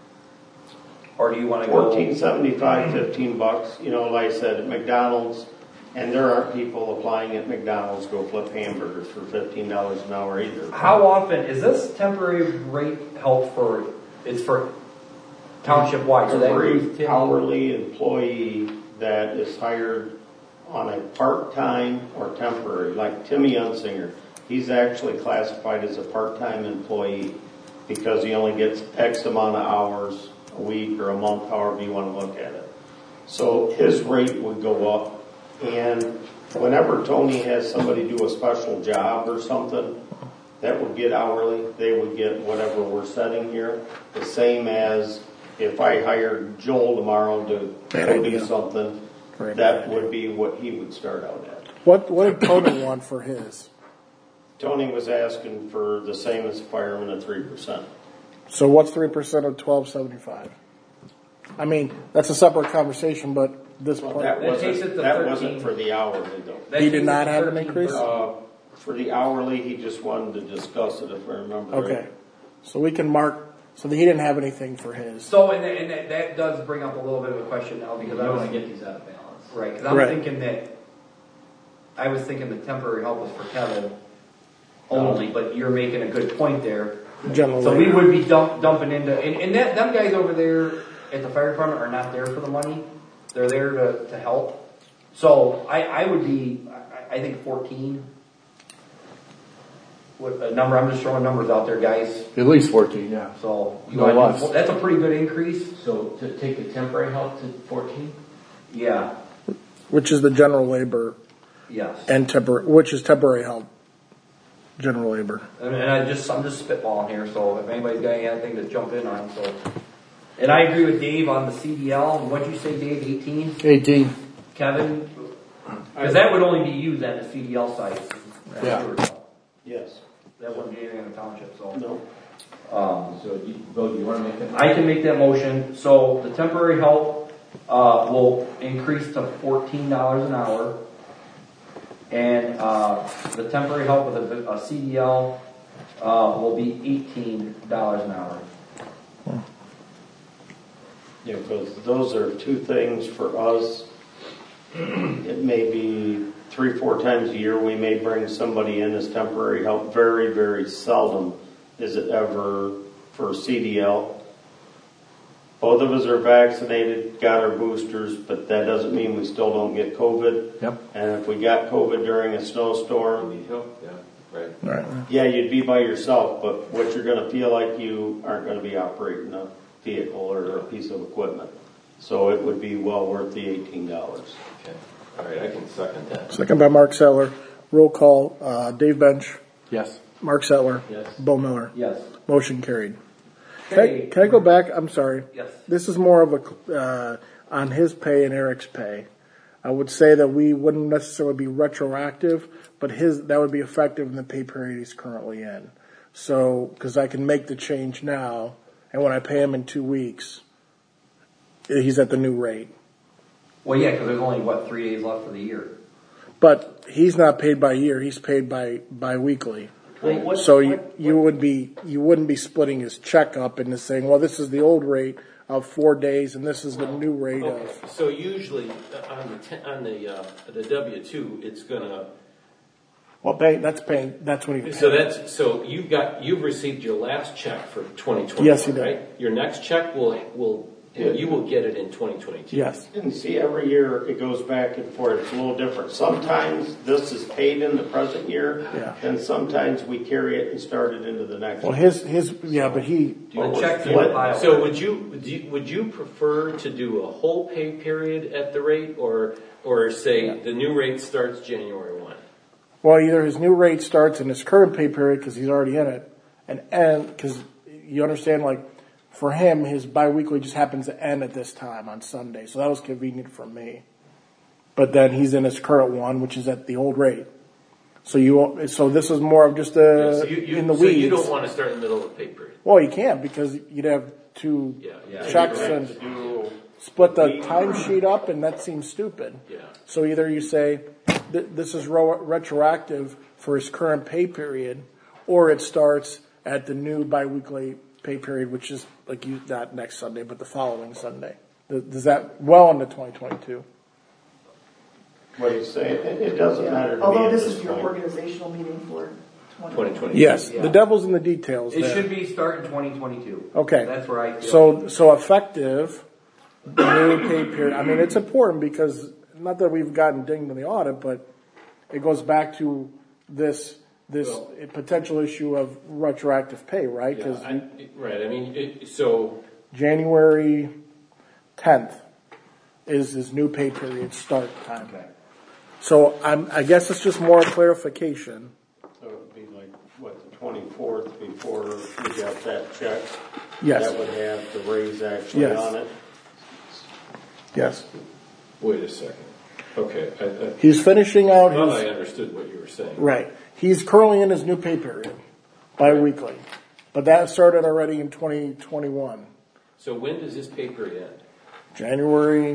Or do you wanna go? fourteen seventy-five, fifteen bucks, you know, like I said, at McDonald's, and there aren't people applying at McDonald's go flip hamburgers for fifteen dollars an hour either. How often, is this temporary rate help for, it's for township wide? So that includes Every Timmy? hourly employee that is hired on a part-time or temporary, like Timmy Unsinger, he's actually classified as a part-time employee because he only gets X amount of hours a week or a month, however you want to look at it. So his rate would go up, and whenever Tony has somebody do a special job or something that would get hourly, they would get whatever we're setting here, the same as if I hired Joel tomorrow to Bad go do idea. something, Very that bad would be what he would start out at. What, what did Tony want for his? Tony was asking for the same as fireman at three percent. So what's three percent of twelve seventy-five? I mean, that's a separate conversation, but this Well, part, that That takes it wasn't, to that wasn't thirteen. for the hourly though. That He did takes not it to have an thirteen increase? percent. Uh, for the hourly, he just wanted to discuss it if I remember right. okay. So we can mark, so that he didn't have anything for his. So, and, and that, that does bring up a little bit of a question now because I You was want to get these out of balance. right because I'm Right. thinking that I was thinking the temporary help was for Kevin only, but you're making a good point there. General So we labor. would be dump, dumping into and, and that them guys over there at the fire department are not there for the money; they're there to, to help. So I, I would be I, I think fourteen. What a number? I'm just throwing numbers out there, guys. At least fourteen, yeah. So you No wanna do- less. that's a pretty good increase. So to take the temporary help to fourteen? Yeah. Which is the general labor Yes. and temporary, which is temporary help. General labor. And, and I just, I'm just spitballing here, so if anybody's got anything to jump in on, so. And I agree with Dave on the C D L. What'd you say, Dave, eighteen? Eighteen, Kevin? Because that would only be used at the C D L site. Yeah. Yes. That wouldn't be anything in the township, so. No. Um, So you, Bo, do you want to make that? I can make that motion. So the temporary help uh, will increase to fourteen dollars an hour. And, uh, the temporary help with a, a C D L, uh, will be eighteen dollars an hour. Yeah, because those are two things for us. It may be three, four times a year, we may bring somebody in as temporary help. Very, very seldom is it ever for C D L. Both of us are vaccinated, got our boosters, but that doesn't mean we still don't get COVID. Yep. And if we got COVID during a snowstorm, Need help? Yeah, right. Right. yeah, you'd be by yourself, but what you're gonna feel like you aren't gonna be operating a vehicle or a piece of equipment. So it would be well worth the eighteen dollars. Okay. All right, I can second that. Second by Mark Settler. Roll call, uh, Dave Bench, Yes. Mark Settler, Yes. Bo Miller. Yes. Motion carried. Can I, Okay. can I go back? I'm sorry. Yes. This is more of a, uh, on his pay and Eric's pay. I would say that we wouldn't necessarily be retroactive, but his, that would be effective in the pay period he's currently in. So, cause I can make the change now, and when I pay him in two weeks, he's at the new rate. Well, yeah, because there's only, what, three days left of the year. But he's not paid by year, he's paid by, bi-weekly. Well, what- So you, what- you would be, you wouldn't be splitting his check up into saying, well, this is the old rate of four days and this is the new rate Okay, of. so usually uh, on the, ten- on the, uh, the W two, it's gonna, Well, pay, that's paying, that's when he. so that's, so you've got, you've received your last check for twenty twenty, Yes, you did. right? Your next check will, will, you will get it in twenty twenty-two. Yes. And see, every year it goes back and forth. It's a little different. Sometimes this is paid in the present year, Yeah. and sometimes we carry it and start it into the next Well, one. his, his, yeah, but he, The check's in What- the pile. So would you, would you, would you prefer to do a whole pay period at the rate, or, or say the new rate starts January one? well, either his new rate starts in his current pay period because he's already in it, and end, because you understand, like, for him, his biweekly just happens to end at this time on Sunday, so that was convenient for me. But then he's in his current one, which is at the old rate. So you, so this is more of just Yeah, a, so you, you, in the so weeds. you don't want to start in the middle of the pay period. Well, you can't because you'd have two Yeah, yeah. checks You have and to do- split the timesheet up, and that seems stupid. Yeah. So either you say th- this is ro- retroactive for his current pay period, or it starts at the new biweekly pay period, which is like you not next Sunday, but the following Sunday. Th- Does that well into twenty twenty-two? What do you say? It, it doesn't matter to me Although at this this is your point. organizational meeting for twenty twenty twenty. Yes, Yeah. the devil's in the details. It there. should be starting twenty twenty-two. Okay. That's where I feel. So, so effective, new pay period. I mean, it's important because, not that we've gotten dinged in the audit, but it goes back to this, this potential issue of retroactive pay, right? Yeah, Because I, right, I mean, it, so, January tenth is his new pay period start time. Okay. So I'm, I guess it's just more clarification. So it would be like, what, the twenty-fourth before we got that check? Yes. That would have the raise actually Yes. on it. Yes. wait a second. Okay, I, I He's finishing out thought I his, understood what you were saying. right. He's currently in his new pay period, bi-weekly. But that started already in twenty twenty-one. So when does this pay period end? January,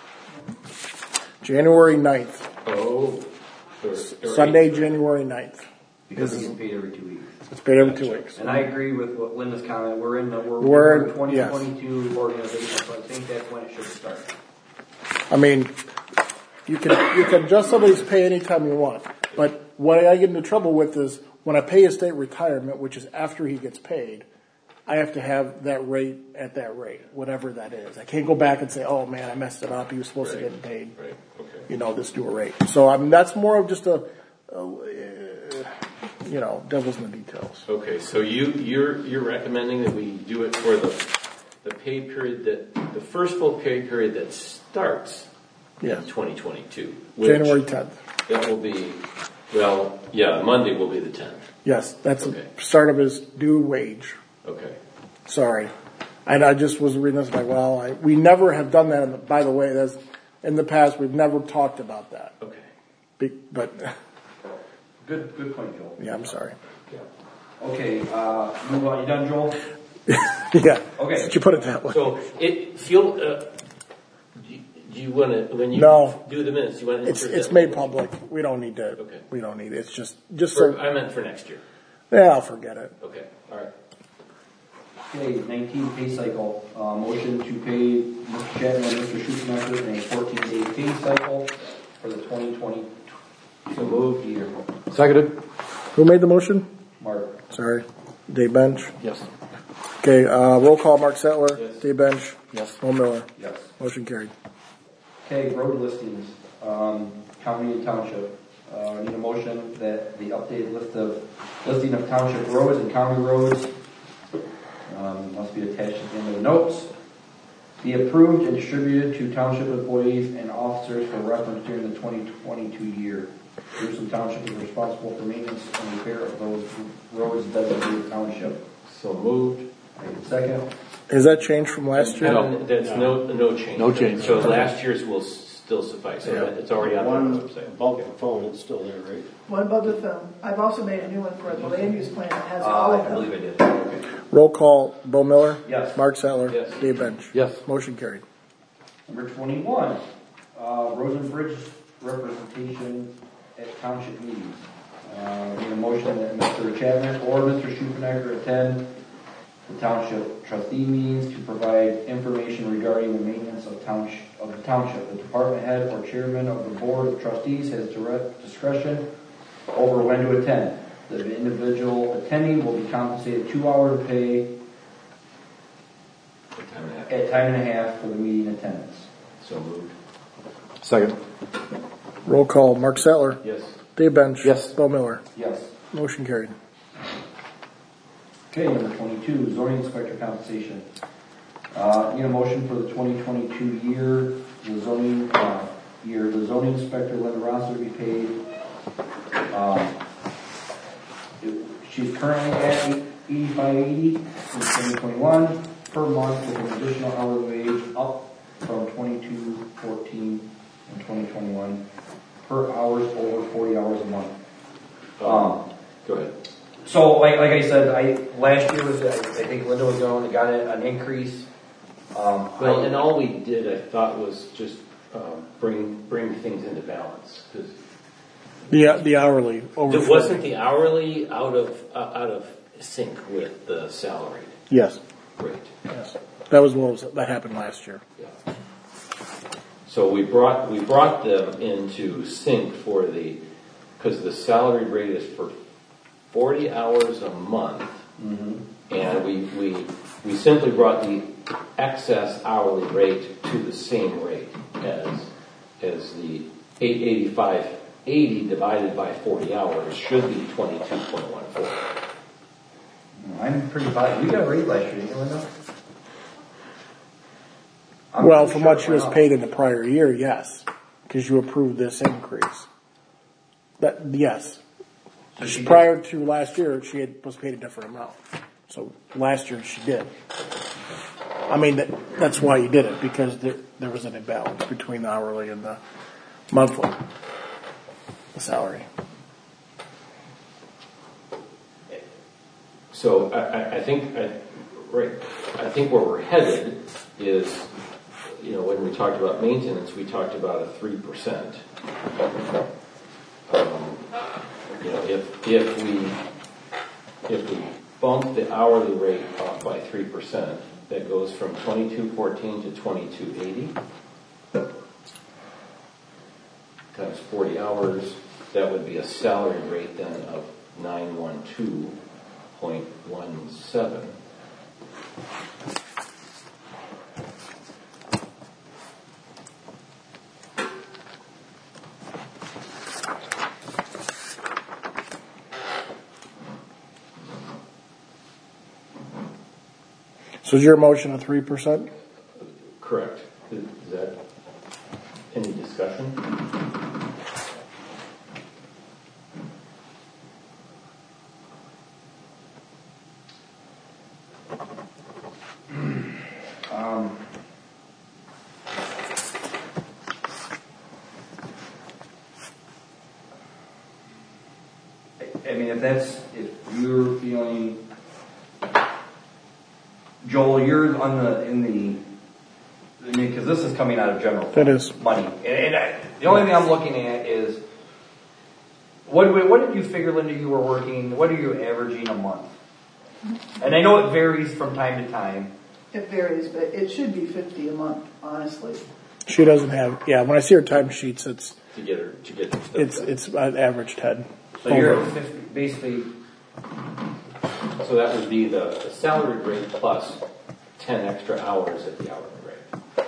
January ninth. Oh. or- or Sunday, April. January ninth. Because he gets paid every two weeks. It's paid every two weeks. And I agree with what Linda's comment. We're in the, we're, We're we're in- in twenty yes. twenty-two organization, so I think that's when it should start. I mean, you can, you can adjust somebody's pay anytime you want. But what I get into trouble with is when I pay a state retirement, which is after he gets paid, I have to have that rate at that rate, whatever that is. I can't go back and say, oh man, I messed it up. He was supposed to Right. get paid, Right, okay. you know, this newer rate. So I mean, that's more of just a, a uh, you know, devil's in the details. Okay, so you, you're, you're recommending that we do it for the, the pay period that, the first full pay period that starts Yes. in twenty twenty-two. which January tenth. That will be, well, yeah, Monday will be the tenth. Yes, that's Okay. the start of his due wage. Okay. Sorry. And I just was reading this like, well, I, we never have done that. In the, by the way, that's, in the past, we've never talked about that. Okay. Be, but, Good, good point, Joel. yeah, I'm sorry. Okay, uh, move on. You done, Joel? yeah. Okay. Since you put it that way. So it feel, uh, do you- you want to, when you No. do the minutes, you want to It's, insert it's that made language? public. We don't need to, Okay. we don't need it. It's just, just For- so, I meant for next year. yeah, I'll forget it. Okay, all right. Okay, nineteen pay cycle, uh, motion to pay Mister Chapman and Mister Schumacher in a fourteen day pay cycle for the twenty twenty So moved. year. Seconded? Who made the motion? Mark? Sorry. Dave Bench. Yes. Okay, uh, roll call, Mark Settler. Yes. Dave Bench. Yes. Mo Miller. Yes. Motion carried. Okay, road listings, um, county and township. Uh, need a motion that the updated list of, listing of township roads and county roads, um, must be attached at the end of the notes, be approved and distributed to township employees and officers for reference during the twenty twenty-two year. Jerusalem Township is responsible for maintenance and repair of those roads designated township. So moved. I need a second. Has that changed from last year? And That's no, no change. No change. So last year's will s- still suffice, so that it's already on One the website. bulk phone, it's still there, right? One above the film. I've also made a new one for the land use plan that has all Uh, of I believe them. I did. Okay. Roll call, Bo Miller. Yes. Mark Settler. Yes. Dave Bench. Yes. Motion carried. Number twenty-one, uh, Road and Bridge representation at township meetings. Uh, need a motion that Mister Chapman or Mister Schumacher attend the township trustee meetings to provide information regarding the maintenance of township, of the township. The department head or chairman of the board of trustees has direct discretion over when to attend. The individual attending will be compensated two hours of pay Time and a half. at time and a half for the meeting attendance. So moved. Second? Roll call, Mark Settler. Yes. Dave Bench. Yes. Bo Miller. Yes. Motion carried. Okay, number twenty-two, zoning inspector compensation. Uh, need a motion for the twenty twenty-two year, the zoning, uh, year, the zoning inspector, Linda Rosser, be paid. Um, it- she's currently at eighty-five eighty in twenty twenty-one per month with an additional hourly wage up from twenty-two fourteen in twenty twenty-one per hours over forty hours a month. Um, Go ahead. So, like, like I said, I, last year was, I, I think Linda was going, got an increase. Um, Well, I- and all we did, I thought, was just um, bring bring things into balance. Because The, the hourly over. it wasn't the hourly out of uh, out of sync with the salary Yes. rate. Yes. That was what was, that happened last year. Yeah. So we brought we brought them into sync for the because the salary rate is for forty hours a month, Mhm. and we we we simply brought the excess hourly rate to the same rate as as the eight eighty-five eighty divided by forty hours should be twenty-two point one four. I'm pretty positive. You got a raise last year, didn't you, Linda? I'm Well, pretty from sure what it she went was up. paid in the prior year, yes, because you approved this increase. That, yes. So she did. Prior to last year, she had, was paid a different amount. So last year she did. I mean, that, that's why you did it, because there, there was an imbalance between the hourly and the monthly, the salary. So I, I, I think I, right. I think where we're headed is, you know, when we talked about maintenance, we talked about a three percent. Um, you know, if if we if we bump the hourly rate up by three percent, that goes from twenty-two fourteen to twenty-two eighty times forty hours. That would be a salary rate then of nine one two point one seven. So is your motion a three percent? Correct. Is is that any discussion? Um, I I mean, if that's, if you're feeling, Joel, you're on the, in the, I mean, because because this is coming out of general That is. money. And, and I, the only thing I'm looking at is, what, what did you figure, Linda, you were working, what are you averaging a month? And I know it varies from time to time. It varies, but it should be fifty a month, honestly. She doesn't have, yeah, when I see her time sheets, it's, To get her, to get her stuff it's, done. it's an average ten. So you're at fifty, basically, So that would be the, the salaried rate plus ten extra hours at the hourly rate.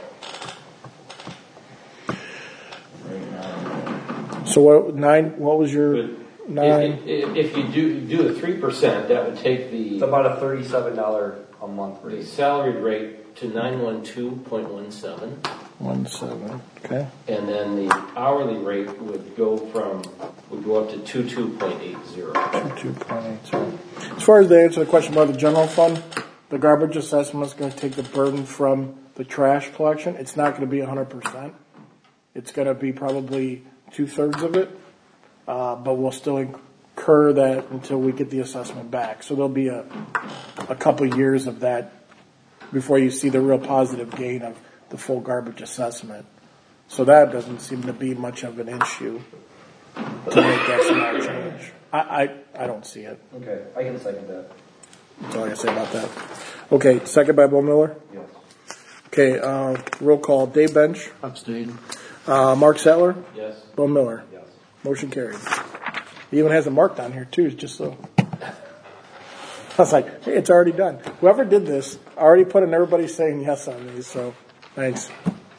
So what, nine, what was your But nine? If, if, if you do, do the three percent, that would take it's the, about a thirty-seven dollars a month the rate. salaried rate to nine one two point one seven. One seven, okay. And then the hourly rate would go from, would go up to two two point eight zero. Two point eight zero. As far as the answer to the question about the general fund, the garbage assessment is going to take the burden from the trash collection. It's not going to be one hundred percent. It's going to be probably two-thirds of it, uh, but we'll still incur that until we get the assessment back. So there'll be a, a couple years of that before you see the real positive gain of the full garbage assessment. So that doesn't seem to be much of an issue to make that small change. I, I, I don't see it. Okay, I can second that. That's all I gotta say about that. Okay, second by Bill Miller. Yes. Okay, uh, roll call. Dave Bench. Abstain. Uh, Mark Sattler. Yes. Bill Miller. Yes. Motion carried. He even has a mark down here too, just so. I was like, hey, it's already done. Whoever did this already put in everybody saying yes on these, so thanks.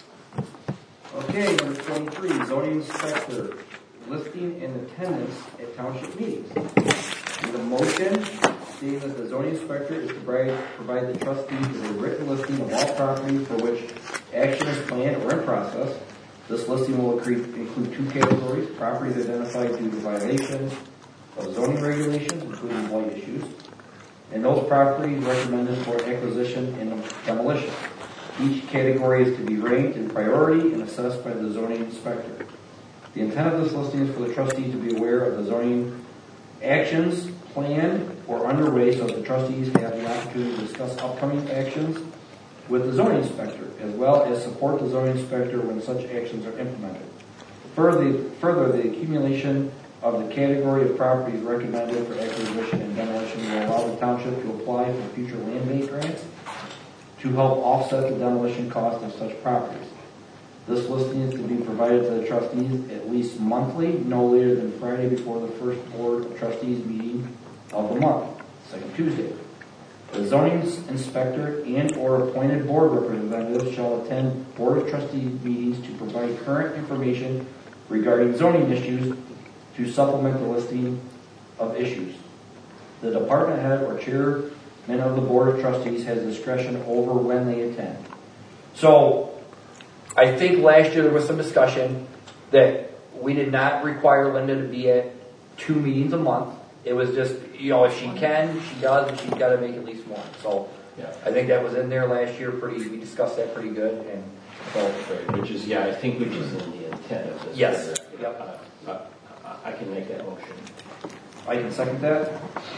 Okay, number twenty-three, zoning inspector, listing and attendance at township meetings. The motion stating that the zoning inspector is to provide, provide the trustees with a written listing of all properties for which action is planned or in process. This listing will include, include two categories: properties identified due to violations of zoning regulations, including blight issues, and those properties recommended for acquisition and demolition. Each category is to be ranked in priority and assessed by the zoning inspector. The intent of this listing is for the trustee to be aware of the zoning actions planned or underway, so that the trustees have the opportunity to discuss upcoming actions with the zoning inspector, as well as support the zoning inspector when such actions are implemented. Further, further the accumulation of the category of properties recommended for acquisition and demolition will allow the township to apply for future land-based grants to help offset the demolition cost of such properties. This listing is to be provided to the trustees at least monthly, no later than Friday before the first board of trustees meeting of the month, second Tuesday. The zoning inspector and or appointed board representatives shall attend board of trustees meetings to provide current information regarding zoning issues to supplement the listing of issues. The department head or chairman of the board of trustees has discretion over when they attend. So, I think last year there was some discussion that we did not require Linda to be at two meetings a month. It was just, you know, if she can, she does, and she's got to make at least one. So, Yeah. I think that was in there last year. Pretty, we discussed that pretty good, and so. Right, which is, yeah, I think which is in the intent of this. Yes. Yep. Uh, uh, I can make that motion. I can second that.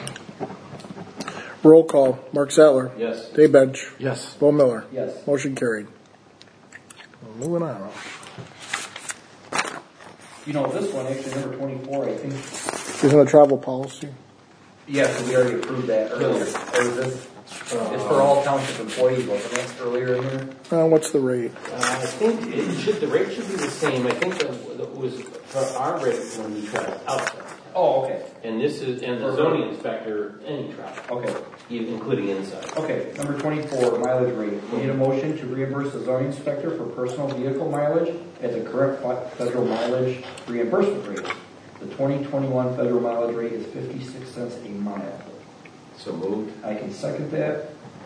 Roll call. Mark Sattler. Yes. Dave Bench. Yes. Bill Miller. Yes. Motion carried. Well, moving on. You know, this one, actually, number twenty-four, I think. Isn't a travel policy? Yes, we already approved that earlier. Or is this, it's for all township employees, wasn't it, earlier in here? Uh, what's the rate? Uh, I think it should, the rate should be the same. I think that that was for our rate when we travel outside. Oh, okay. And this is, and the zoning inspector, any travel, Okay. even including inside. Okay, number twenty-four, mileage rate. We need a motion to reimburse the zoning inspector for personal vehicle mileage at the current fe- federal mileage reimbursement rate. The twenty twenty-one federal mileage rate is fifty-six cents a mile. So moved. I can second that.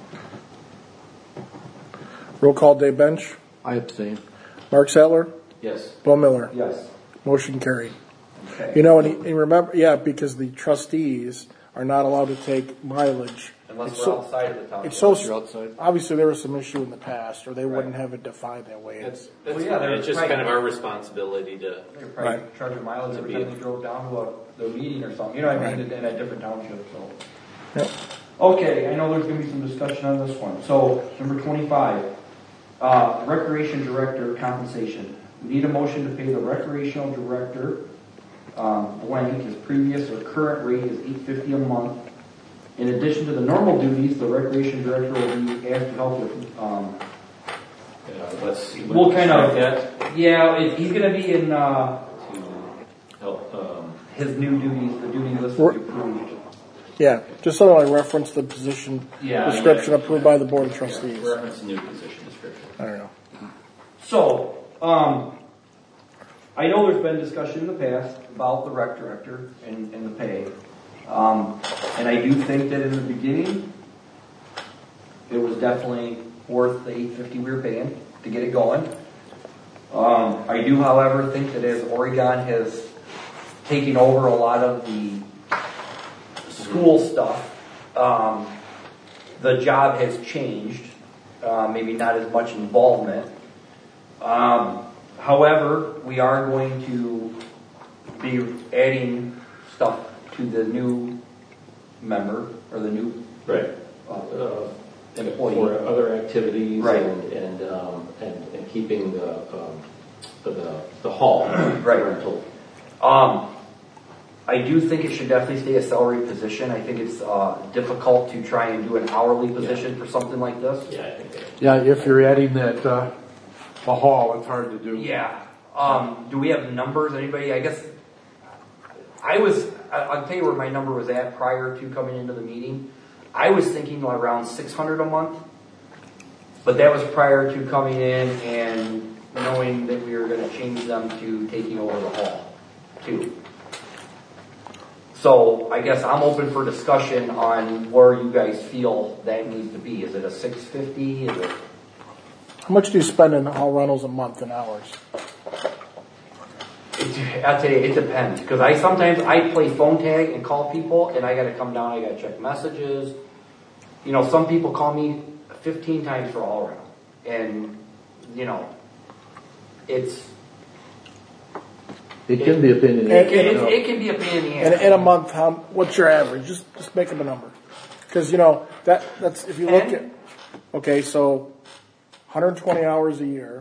Roll call. Dave Bench. I abstain. Mark Sattler. Yes. Bill Miller. Yes. Motion carried. Okay. You know, and, he, and remember, yeah, because the trustees are not allowed to take mileage. Unless It's we're so- outside of the town. It's so, You're outside. obviously there was some issue in the past, or they Right. wouldn't have it defined that way. That's, It's, that's Well, yeah, fine. they're It's just right. kind of our responsibility to, They're probably Right. charging mileage every To time be- they drove down to a, the meeting or something. You know what I mean? Right. In a different township, so. Yep. Okay, I know there's gonna be some discussion on this one. So, number twenty-five, Uh, recreation director compensation. We need a motion to pay the recreational director, um, blank, his previous or current rate is eight fifty a month. In addition to the normal duties, the recreation director will be asked to help with, um, Uh, let's see. what- we'll kind of, that yeah, it, he's gonna be in, uh, to help, um, his new duties, the duty list that we approved. Yeah, just so I reference the position Yeah, description yeah. approved by the board of trustees. reference new position description. I don't know. So, um, I know there's been discussion in the past about the rec director and, and the pay. Um, and I do think that in the beginning, it was definitely worth the eight fifty we were paying to get it going. Um, I do, however, think that as Oregon has taken over a lot of the school stuff, um, the job has changed. Uh, maybe not as much involvement. Um, however, we are going to be adding stuff to the new member or the new Right. uh, Uh, employee. For other activities Right. and, and, um, and, and keeping the, um, the, the hall. Right. rental. Um, I do think it should definitely stay a salary position. I think it's uh, difficult to try and do an hourly position for something like this. Yeah, I think that. Yeah, if you're adding that, uh, a hall, it's hard to do. Yeah. Um, do we have numbers? Anybody? I guess I was. I- I'll tell you where my number was at prior to coming into the meeting. I was thinking around six hundred a month, but that was prior to coming in and knowing that we were going to change them to taking over the hall, too. So I guess I'm open for discussion on where you guys feel that needs to be. Is it a six fifty? Is it? How much do you spend in hall rentals a month in hours? It, I'll tell you, it depends. Because I sometimes, I play phone tag and call people, and I gotta come down, I gotta check messages. You know, some people call me fifteen times for all around. And, you know, it's, It can be opinionated. And- it, and- it, it can be a pain in the In, ass. in a month, how, what's your average? Just, just make up a number. Because, you know, that, that's, if you look at, okay, so one hundred twenty hours a year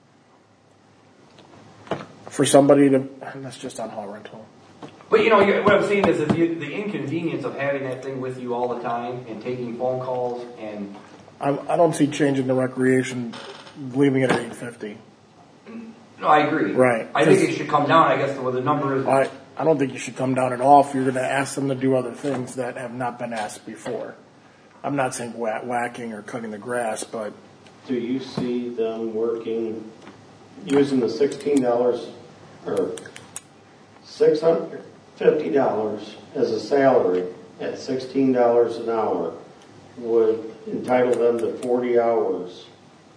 for somebody to, and that's just on hall rental. But you know, you're, what I'm saying is, if you, the inconvenience of having that thing with you all the time and taking phone calls and I'm, I don't see changing the recreation, leaving it at eight fifty. no, I agree. Right. I think it should come down. I guess to where the number is. I, I don't think you should come down at all if you're going to ask them to do other things that have not been asked before. I'm not saying whack, whacking or cutting the grass, but Do you see them working, using the sixteen dollars or six hundred fifty dollars as a salary at sixteen dollars an hour would entitle them to forty hours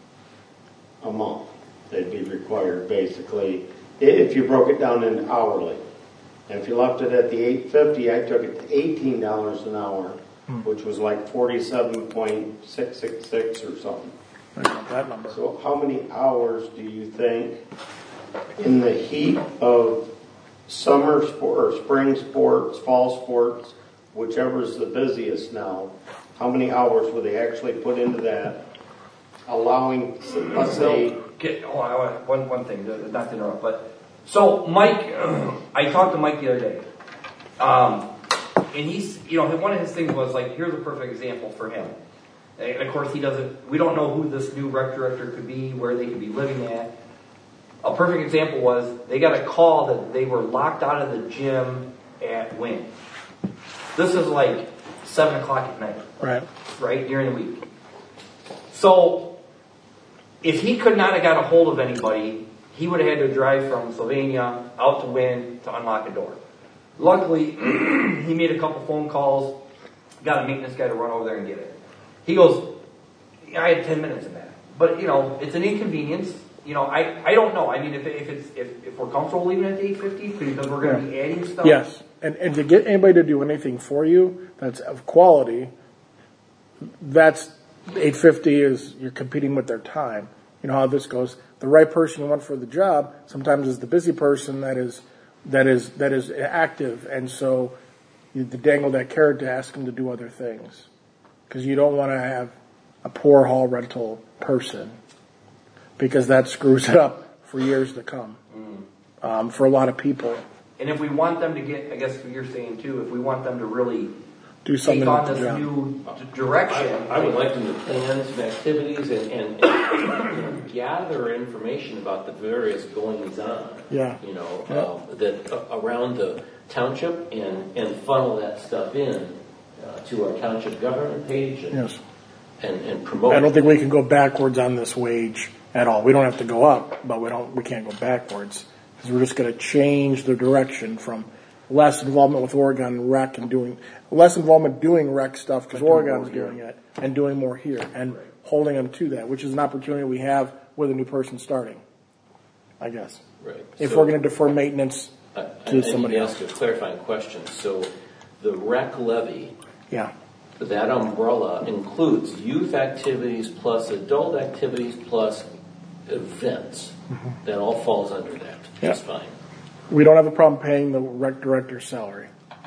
a month? They'd be required basically, i- if you broke it down into hourly. And if you left it at the eight fifty, I took it to eighteen dollars an hour, which was like forty-seven point six six six or something. I don't know that number. So how many hours do you think in the heat of summer sport or spring sports, fall sports, whichever's the busiest now, how many hours would they actually put into that, allowing, let's say, Get, oh, I want- one, one thing, not to interrupt, but, so Mike, I talked to Mike the other day. Um, and he's, you know, one of his things was like, here's a perfect example for him. And of course he doesn't, we don't know who this new rec director could be, where they could be living at. A perfect example was, they got a call that they were locked out of the gym at Wynn. This is like seven o'clock at night. Right. Right, during the week. So, if he could not have got a hold of anybody, he would have had to drive from Sylvania out to Wynn to unlock a door. Luckily, he made a couple phone calls, got a maintenance guy to run over there and get it. He goes, yeah, I had ten minutes in that. But, you know, it's an inconvenience. You know, I, I don't know. I mean, if, if it's if, if we're comfortable leaving it at eight fifty because we're going to be adding stuff. Yes, and and to get anybody to do anything for you that's of quality, that's eight fifty is you're competing with their time. You know how this goes. The right person you want for the job sometimes is the busy person that is that is that is active, and so you dangle that carrot to ask them to do other things because you don't want to have a poor hall rental person because that screws it up for years to come, um, for a lot of people. And if we want them to get, I guess what you're saying too, if we want them to really Do something take on with the this job. new d- direction. I, I would like them to plan some activities and, and, and gather information about the various goings on. Yeah. You know, Yeah. um, that uh, around the township and, and funnel that stuff in uh, to our township government page and, Yes. and, and promote. I don't think we can go backwards on this wage at all. We don't have to go up, but we don't. We can't go backwards because we're just going to change the direction from less involvement with Oregon rec and doing less involvement doing rec stuff because Oregon's doing it and doing more here and holding them to that, which is an opportunity we have with a new person starting. I guess Right. if So- we're going to defer maintenance I, to I somebody need to else. ask you a clarifying question. So the rec levy, Yeah. that umbrella includes youth activities plus adult activities plus events. That all falls under that. That's Yeah. fine. We don't have a problem paying the rec director's salary,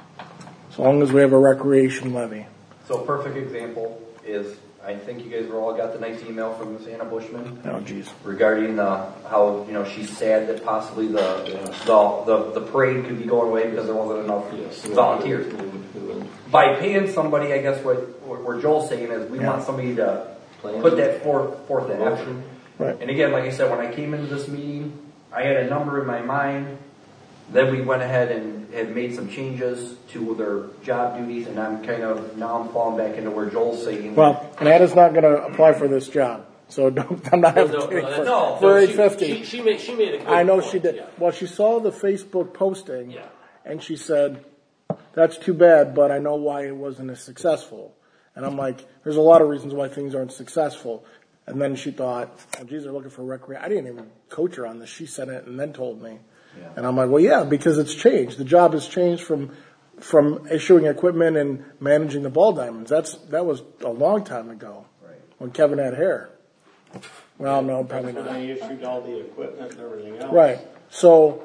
as long as we have a recreation levy. So a perfect example is, I think you guys were all got the nice email from Miss Anna Bushman Oh, geez. regarding uh, how, you know, she's sad that possibly the, the, the, the parade could be going away because there wasn't enough Yes. volunteers. Who would- who would By paying somebody, I guess what, what what Joel's saying is we Yeah. want somebody to Plan. put that forth, forth to Motion. action. Right. And again, like I said, when I came into this meeting, I had a number in my mind. Then we went ahead and had made some changes to their job duties, and I'm kind of, now I'm falling back into where Joel's saying. Well, and Anna's not going to apply for this job, so don't, I'm not No, no, advocating no, for, that's- No, for no, eight she- fifty. She, she made, she made a good I know point, she did. yeah. Well, she saw the Facebook posting, Yeah. and she said, "That's too bad, but I know why it wasn't as successful." And I'm like, "There's a lot of reasons why things aren't successful." And then she thought, "Oh, geez, they're looking for recreation." I didn't even coach her on this. She said it and then told me. Yeah. And I'm like, "Well, yeah, because it's changed. The job has changed from from issuing equipment and managing the ball diamonds. That's that was a long time ago, Right. when Kevin had hair." Well, no, probably When not. they issued all the equipment and everything else. Right. So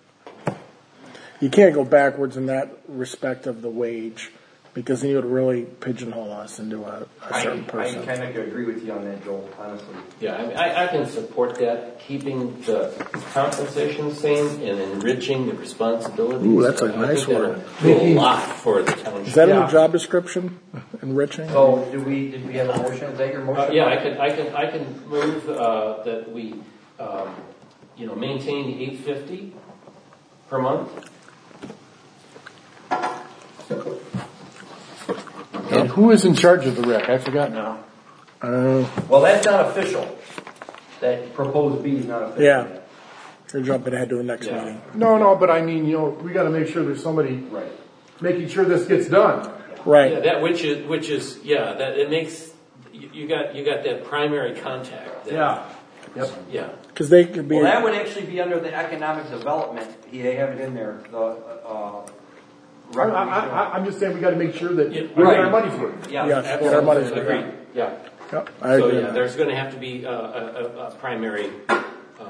you can't go backwards in that respect of the wage, because then you would really pigeonhole us into a, a I, certain I person. kind of agree with you on that, Joel, honestly. Yeah, I, mean, I, I can support that, keeping the compensation the same and enriching the responsibilities. Ooh, that's a I think nice that'll word. do a lot for the township. Is that in Yeah. the job description? Enriching? So, did we, did we have a motion? Is that your motion? Uh, yeah, I can, I can, I can move, uh, that we, um, you know, maintain the eight fifty per month. And who is in charge of the rec? I forgot now. I don't know. Well, that's not official. That proposed B is not official. Yeah. You're jumping ahead to the next Yeah. meeting. No, no, but I mean, you know, we gotta make sure there's somebody Right. making sure this gets done. Yeah, Right. that, which is, which is, yeah, that, it makes, you, you got, you got that primary contact. that- Yeah. Yep. Yeah. Because they could be. Well, that would actually be under the economic development. They have it in there. The uh, I, I, I, I'm just saying we gotta make sure that Yeah. we Right. get our money's worth. yeah, Yes, absolutely. get our money's worth. Agreed, yeah. Yep, I So, agree. yeah, there's gonna have to be a, a, a- a primary, uh,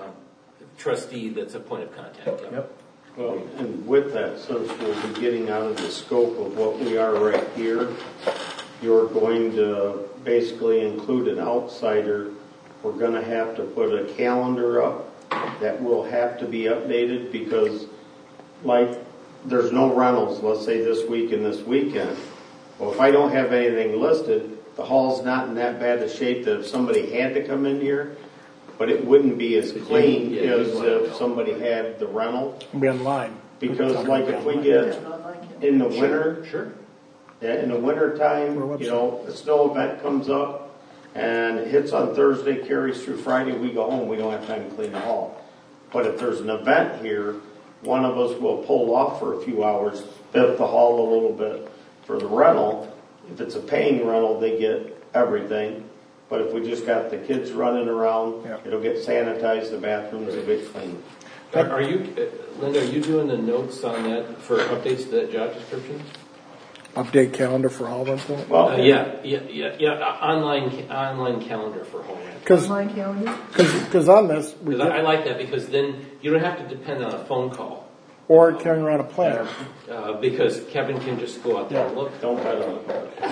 trustee that's a point of contact. yeah. Yep. Well, and with that, since we'll be getting out of the scope of what we are right here, you're going to basically include an outsider. We're gonna have to put a calendar up that will have to be updated because, like, there's no rentals, let's say this week and this weekend. Well, if I don't have anything listed, the hall's not in that bad a shape that if somebody had to come in here, but it wouldn't be as clean Yeah, you as want to if know. somebody had the rental. Be online. Because like if we get in the winter, Sure. yeah, in the winter time, you know, a snow event comes up and it hits on Thursday, carries through Friday, we go home, we don't have time to clean the hall. But if there's an event here, one of us will pull off for a few hours, fit the hall a little bit. For the rental, if it's a paying rental, they get everything. But if we just got the kids running around, Yeah. it'll get sanitized, the bathrooms will get cleaned. Are, are you, uh, Linda, are you doing the notes on that for updates to that job description? Update calendar for all rental. Well, Uh, yeah, yeah, yeah, yeah, uh, online, ca- online calendar for home rent. Because Online calendar? on this, we Because I, I get, like that because then you don't have to depend on a phone call. or carrying around a planner. Uh, because Kevin can just go out there and look. Don't bet on it, yeah.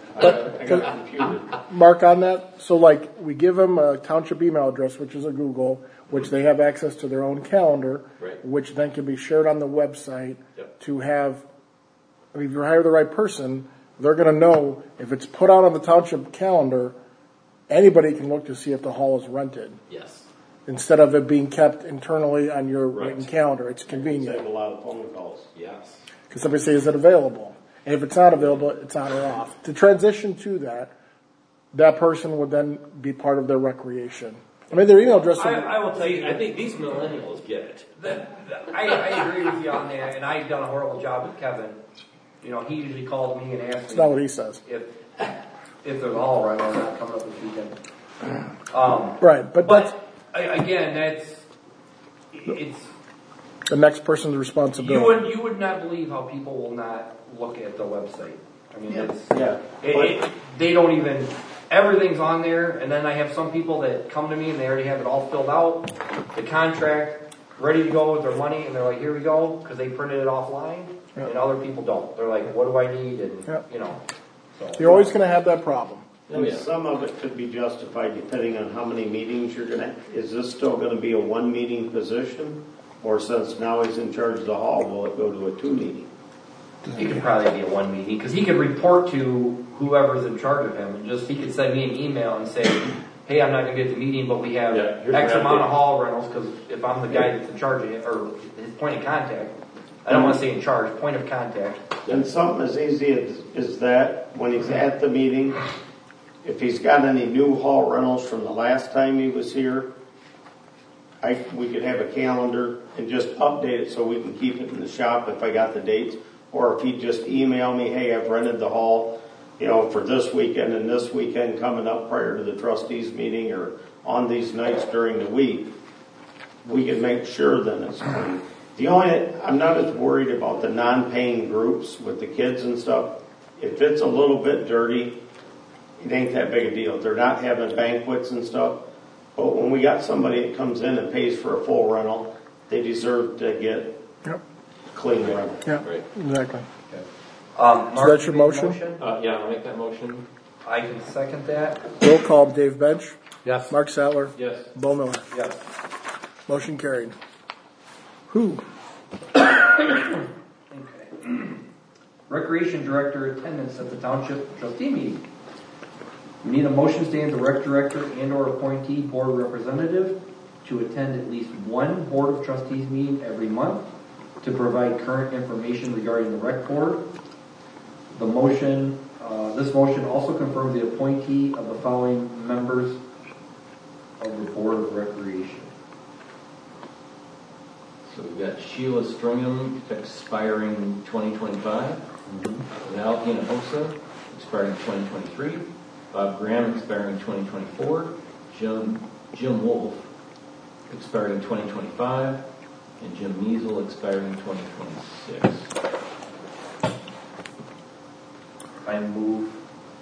I got I got a computer. Mark on that. So like we give them a township email address, which is a Google, which they have access to their own calendar, Right. which then can be shared on the website Yep. to have, I mean, if you hire the right person, they're going to know if it's put out on the township calendar, anybody can look to see if the hall is rented. Yes. Instead of it being kept internally on your Right. written calendar, it's Save convenient. a lot of phone calls. Yes. Because somebody says, is it available? And if it's not available, it's on or off. To transition to that, that person would then be part of their recreation. I mean, their email address would I, I will tell you, I think these millennials get it. that, that- I, I agree with you on that, and I've done a horrible job with Kevin. You know, he usually calls me and asks It's me not what he says. if, if there's a hall run or not coming up this weekend. Um, Right, but, that's but, I- again, that's, it's, the next person's you responsibility. would, you would not believe how people will not look at the website. I mean, it's, Yeah. It, it, they don't even, everything's on there, and then I have some people that come to me and they already have it all filled out, the contract, ready to go with their money, and they're like, here we go, because they printed it offline, Yeah. and other people don't. They're like, what do I need, and, Yeah. you know. So. You're always going to have that problem. Oh, And yeah. some of it could be justified depending on how many meetings you're gonna, is this still gonna be a one meeting position? Or since now he's in charge of the hall, will it go to a two meeting? It could probably be a one meeting, because he could report to whoever's in charge of him, and just, he could send me an email and say, hey, I'm not gonna be at the meeting, but we have Yeah, here's X what I amount did. of hall rentals, because if I'm the guy that's in charge of it, or his point of contact, I don't wanna say in charge, point of contact. And something as easy as, as that, when he's at the meeting, if he's got any new hall rentals from the last time he was here, I, we could have a calendar and just update it so we can keep it in the shop if I got the dates. Or if he'd just email me, hey, I've rented the hall, you know, for this weekend and this weekend coming up prior to the trustees meeting or on these nights during the week, we can make sure then it's clean. The only, I'm not as worried about the non-paying groups with the kids and stuff. If it's a little bit dirty, it ain't that big a deal. They're not having banquets and stuff. But when we got somebody that comes in and pays for a full rental, they deserve to get Yep. clean rental. Yeah, Right. exactly. Um, Mark, that's you your made a motion? Uh, yeah, I'll make that motion. I can second that. Roll call, Dave Bench, Yes. Mark Sattler, Yes. Bo Miller. Yes. Motion carried. Who? Okay. Recreation Director attendance at the Township Trustee meeting. We need a motion stating the rec director and or appointee board representative to attend at least one Board of Trustees meeting every month to provide current information regarding the rec board. The motion, uh, this motion also confirms the appointee of the following members of the Board of Recreation. So we've got Sheila Stringham expiring twenty twenty-five. Val Hinojosa expiring twenty twenty-three. Bob Graham expiring twenty twenty-four. Jim, Jim Wolf expiring twenty twenty-five. And Jim Measle expiring twenty twenty-six. I move.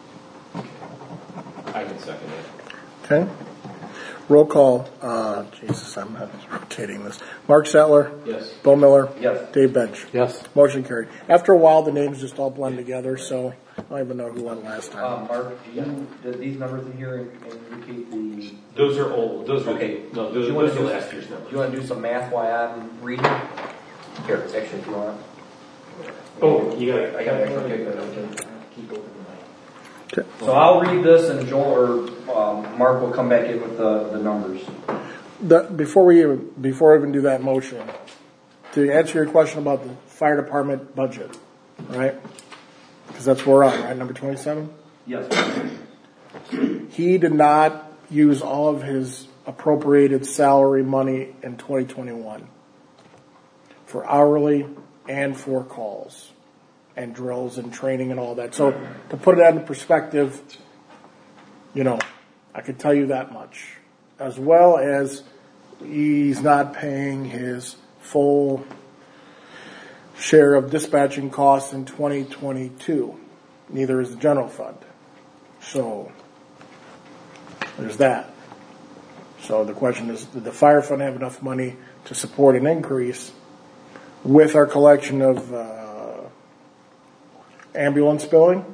I can second it. Okay. Roll call. Uh, Jesus, I'm not rotating this. Mark Sattler, Yes. Bo Miller, Yes. Dave Bench. Yes. Motion carried. After a while, the names just all blend together, so I don't even know who won last time. Um, Mark, do you, did these numbers in here indicate the, Those are old. Those are okay. no. Do Those, you wanna those are do- last year's Do numbers. you want to do some math while I'm reading? Here, actually, if you want. Oh, you got it. I got it. Okay, good, okay. Keep open the mic. Okay. So I'll read this and Joel or, um, Mark will come back in with the, the numbers. The, before we even, before I even do that motion, to answer your question about the fire department budget, right? Because that's where we're on, right? Number twenty-seven? Yes. He did not use all of his appropriated salary money in twenty twenty-one for hourly and for calls and drills and training and all that. So to put it into perspective, you know, I could tell you that much. As well as he's not paying his full share of dispatching costs in twenty twenty-two. Neither is the general fund. So there's that. So the question is, did the fire fund have enough money to support an increase with our collection of uh, ambulance billing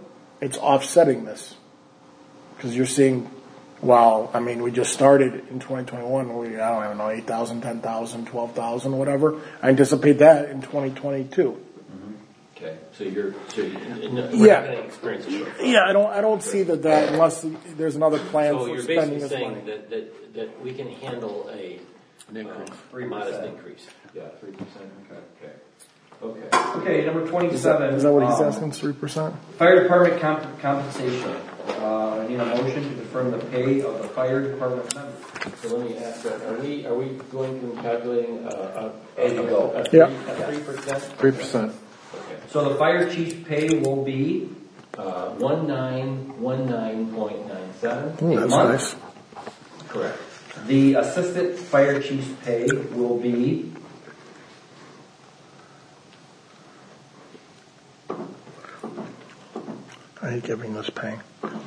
it's offsetting this. Because you're seeing, wow, I mean, we just started in twenty twenty-one, we, I don't even know, eight thousand, ten thousand, twelve thousand, whatever. I anticipate that in twenty twenty-two. Okay, so you're, so you, no, we're Yeah. not going to experience it. Yeah, I don't, I don't see that, that unless there's another plan So for you're spending basically this saying money. that, that, that we can handle a, An increase. uh, a modest increase. Yeah, three percent, okay. Okay. Okay, number Is that, twenty-seven. is that what he's um, asking, three percent? Fire department comp- compensation. Uh, I need a motion to confirm the pay of the fire department members. So let me ask that, are we, are we going to calculating, uh, a, As you go. a three, Yeah. a three percent? Three percent. Okay. So the fire chief's pay will be Uh, one nine one nine point nine seven. Ooh, that's month? nice. Correct. the assistant fire chief's pay will be I hate giving this pain.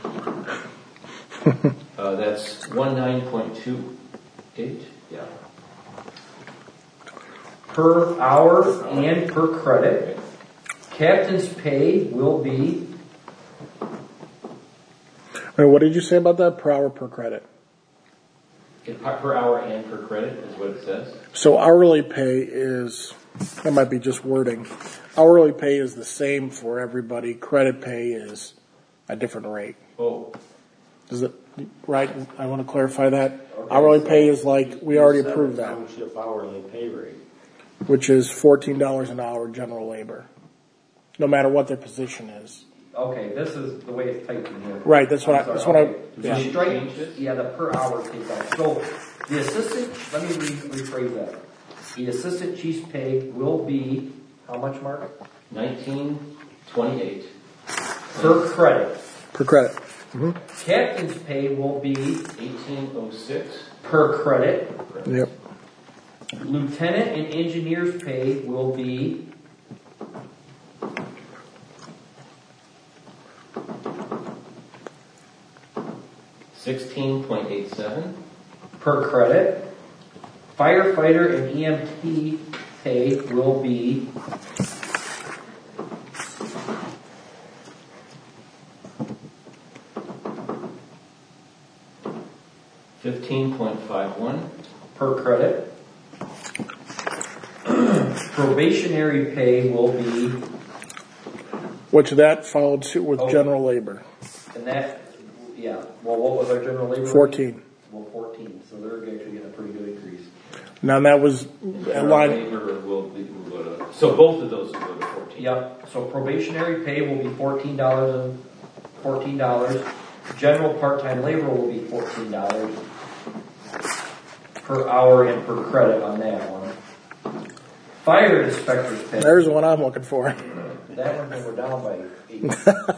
Uh, that's one nine point two eight. yeah per hour and per credit. Captain's pay will be Wait, what did you say about that? Per hour, per credit. Okay, per per hour and per credit is what it says. So hourly pay is, that might be just wording. Hourly pay is the same for everybody. Credit pay is a different rate. Oh, Is it right? I want to clarify that. Okay, Hourly so pay is like, we already approved that, Township hourly pay rate. which is fourteen dollars an hour general labor. No matter what their position is. okay. This is the way it's typed in here. Right, that's what I- I'm sorry, that's what I- okay. yeah. So strike, Change this? yeah, the per hour take out. So the assistant, let me re- rephrase that. The assistant chief's pay will be how much, Mark? nineteen twenty-eight. Per credit. Per credit. Captain's pay will be eighteen oh six. per credit. Yep. Lieutenant and engineer's pay will be sixteen point eight seven. per credit. Firefighter and E M T pay will be fifteen point five one. per credit. Probationary pay will be, Which that followed suit with Oh. general labor. and that, yeah, well, what was our general labor? rate? Fourteen. Well, fourteen, so they're actually getting a pretty good increase. Now that was a General line, labor will be, will go to, so both of those will go to fourteen. Yep, so probationary pay will be fourteen dollars and fourteen dollars. General part-time labor will be fourteen dollars per hour and per credit on that one. Fire inspector's pay, there's the one I'm looking for. that one we're down by eight.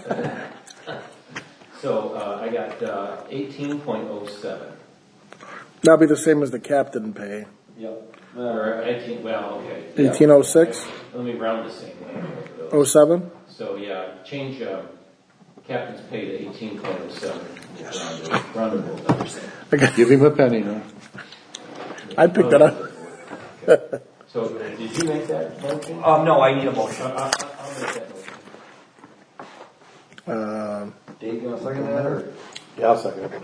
So, uh, I got, uh, eighteen point oh seven. That'll be the same as the captain pay. Yep. Or eighteen, well, okay. Eighteen oh six, Let me round the same way. oh seven? So, yeah, change, uh, captain's pay to eighteen point oh seven. Round it both numbers. Okay. Give him a penny now. I picked that up. Okay. So, did you make that motion? Um, no, I need a motion. I- I- I'll make that motion. Um, Dave, you want to second that, or? Yeah, I'll second it.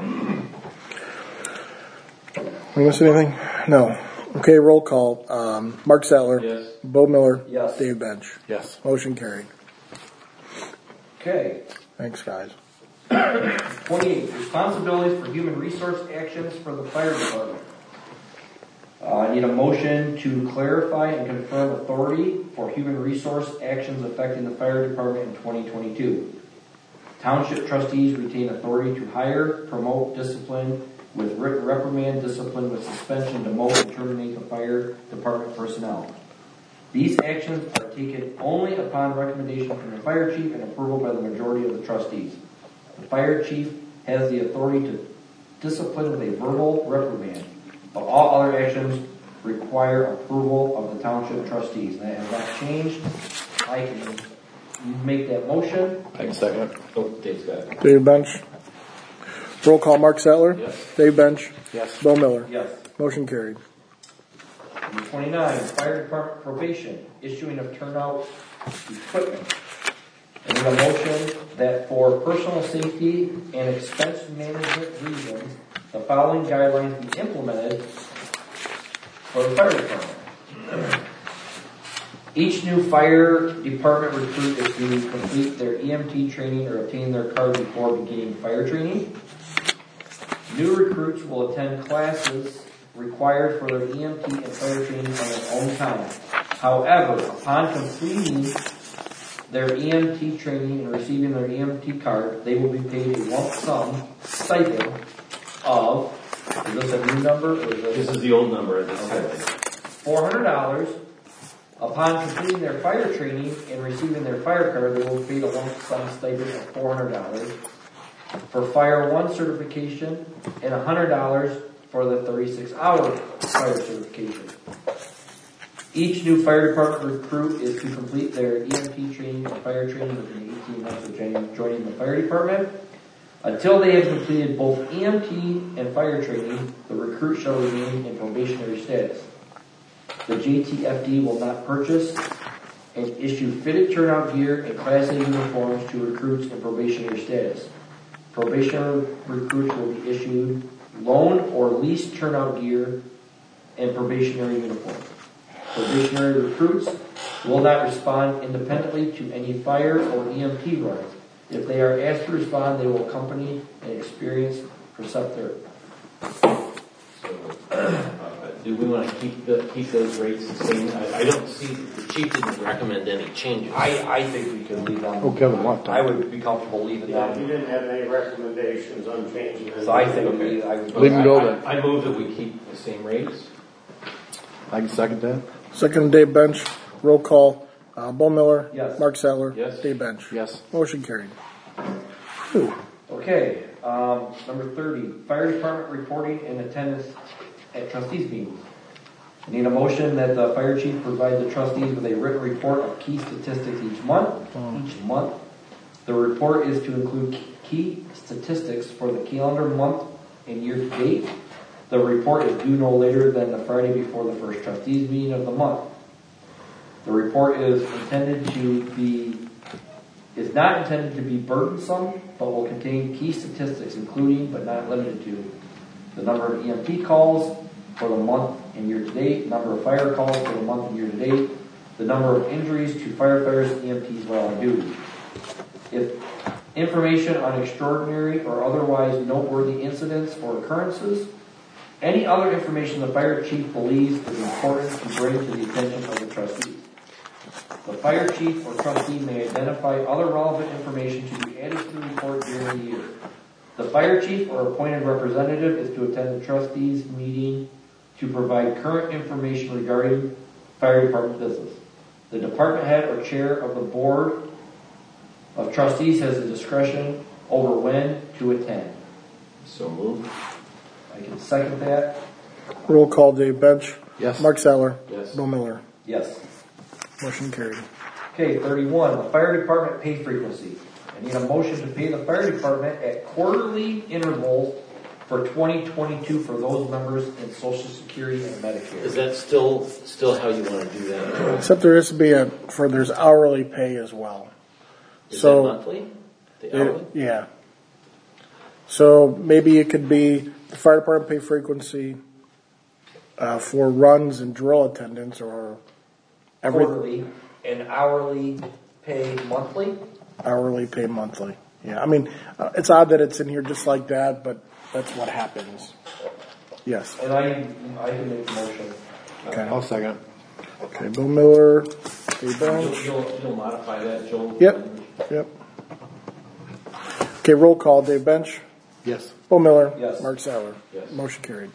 we miss anything? No. Okay, roll call. Um, Mark Sattler. Yes. Bo Miller. Yes. Dave Bench. Yes. Motion carried. Okay. Thanks, guys. Twenty-eight, responsibilities for human resource actions for the fire department. Uh, I need a motion to clarify and confirm authority for human resource actions affecting the fire department in twenty twenty-two. Township trustees retain authority to hire, promote, discipline with written reprimand, discipline with suspension, demote, and terminate the fire department personnel. These actions are taken only upon recommendation from the fire chief and approval by the majority of the trustees. The fire chief has the authority to discipline with a verbal reprimand, but all other actions require approval of the township trustees. That has not changed. I can make that motion. I can second it. Oh, Dave's got it. Dave Bench. Roll call. Mark Sattler. Yes. Dave Bench. Yes. Bo Miller. Yes. Motion carried. Number twenty-nine, fire department probation, issuing of turnout equipment. I need a motion that for personal safety and expense management reasons, the following guidelines be implemented for the fire department. Each new fire department recruit is to complete their E M T training or obtain their card before beginning fire training. New recruits will attend classes required for their E M T and fire training on their own time. However, upon completing their E M T training and receiving their E M T card, they will be paid a lump sum stipend of, is this a new number? Or is this, This is the old number at this Okay. time. four hundred dollars. Upon completing their fire training and receiving their fire card, they will be paid a lump sum stipend of four hundred dollars for Fire one certification and one hundred dollars for the thirty-six hour fire certification. Each new fire department recruit is to complete their E M T training and fire training within eighteen months of joining the fire department. Until they have completed both E M T and fire training, the recruit shall remain in probationary status. The J T F D will not purchase and issue fitted turnout gear and Class A uniforms to recruits in probationary status. Probationary recruits will be issued loan or leased turnout gear and probationary uniforms. Probationary recruits will not respond independently to any fire or E M T runs. If they are asked to respond, they will accompany an experienced preceptor. So, uh, do we want to keep the, keep those rates the same? I, I don't see, the chief didn't recommend any changes. I, I think we can leave them. Oh, Kevin, what? I would be comfortable leaving Yeah, them. you didn't have any recommendations on changing it. So I think we, I would. Leave them go I- then. I, I move that we keep the same rates. I can second that. Second, Dave Bench. Roll call. Uh, Bo Miller. Yes. Mark Sattler. Yes. Dave Bench. Yes. Motion carried. Whew. Okay, um, number thirty, fire department reporting and attendance at trustees meetings. I need a motion that the fire chief provide the trustees with a written report of key statistics each month. Each month, the report is to include key statistics for the calendar month and year to date. The report is due no later than the Friday before the first trustees meeting of the month. The report is intended to be, is not intended to be burdensome, but will contain key statistics, including but not limited to the number of E M T calls for the month and year to date, number of fire calls for the month and year to date, the number of injuries to firefighters and E M Ts while on duty. If information on extraordinary or otherwise noteworthy incidents or occurrences, any other information the fire chief believes is important to bring to the attention of the trustees. The fire chief or trustee may identify other relevant information to be added to the report during the year. The fire chief or appointed representative is to attend the trustees meeting to provide current information regarding fire department business. The department head or chair of the board of trustees has the discretion over when to attend. So moved. I can second that. Roll call. Dave Bench. Yes. Mark Sattler. Yes. Bo Miller. Yes. Motion carried. Okay, thirty-one, the fire department pay frequency. I need a motion to pay the fire department at quarterly intervals for twenty twenty-two for those members in Social Security and Medicare. Is that still, still how you want to do that? Except there is to be a, for there's hourly pay as well. Is So- that monthly? The It- hourly? yeah. So maybe it could be the fire department pay frequency uh, for runs and drill attendance, or every Quarterly and hourly pay monthly? hourly pay monthly. Yeah, I mean, uh, it's odd that it's in here just like that, but that's what happens. Yes. And I, I can make the motion. Okay. I'll second. Okay, Bill Miller, Dave You'll, Bench. you'll, you'll modify that, Joel? Yep. Yep. Okay, roll call. Dave Bench, Yes. Bill Miller, Yes. Mark Sauer. Yes. Motion carried.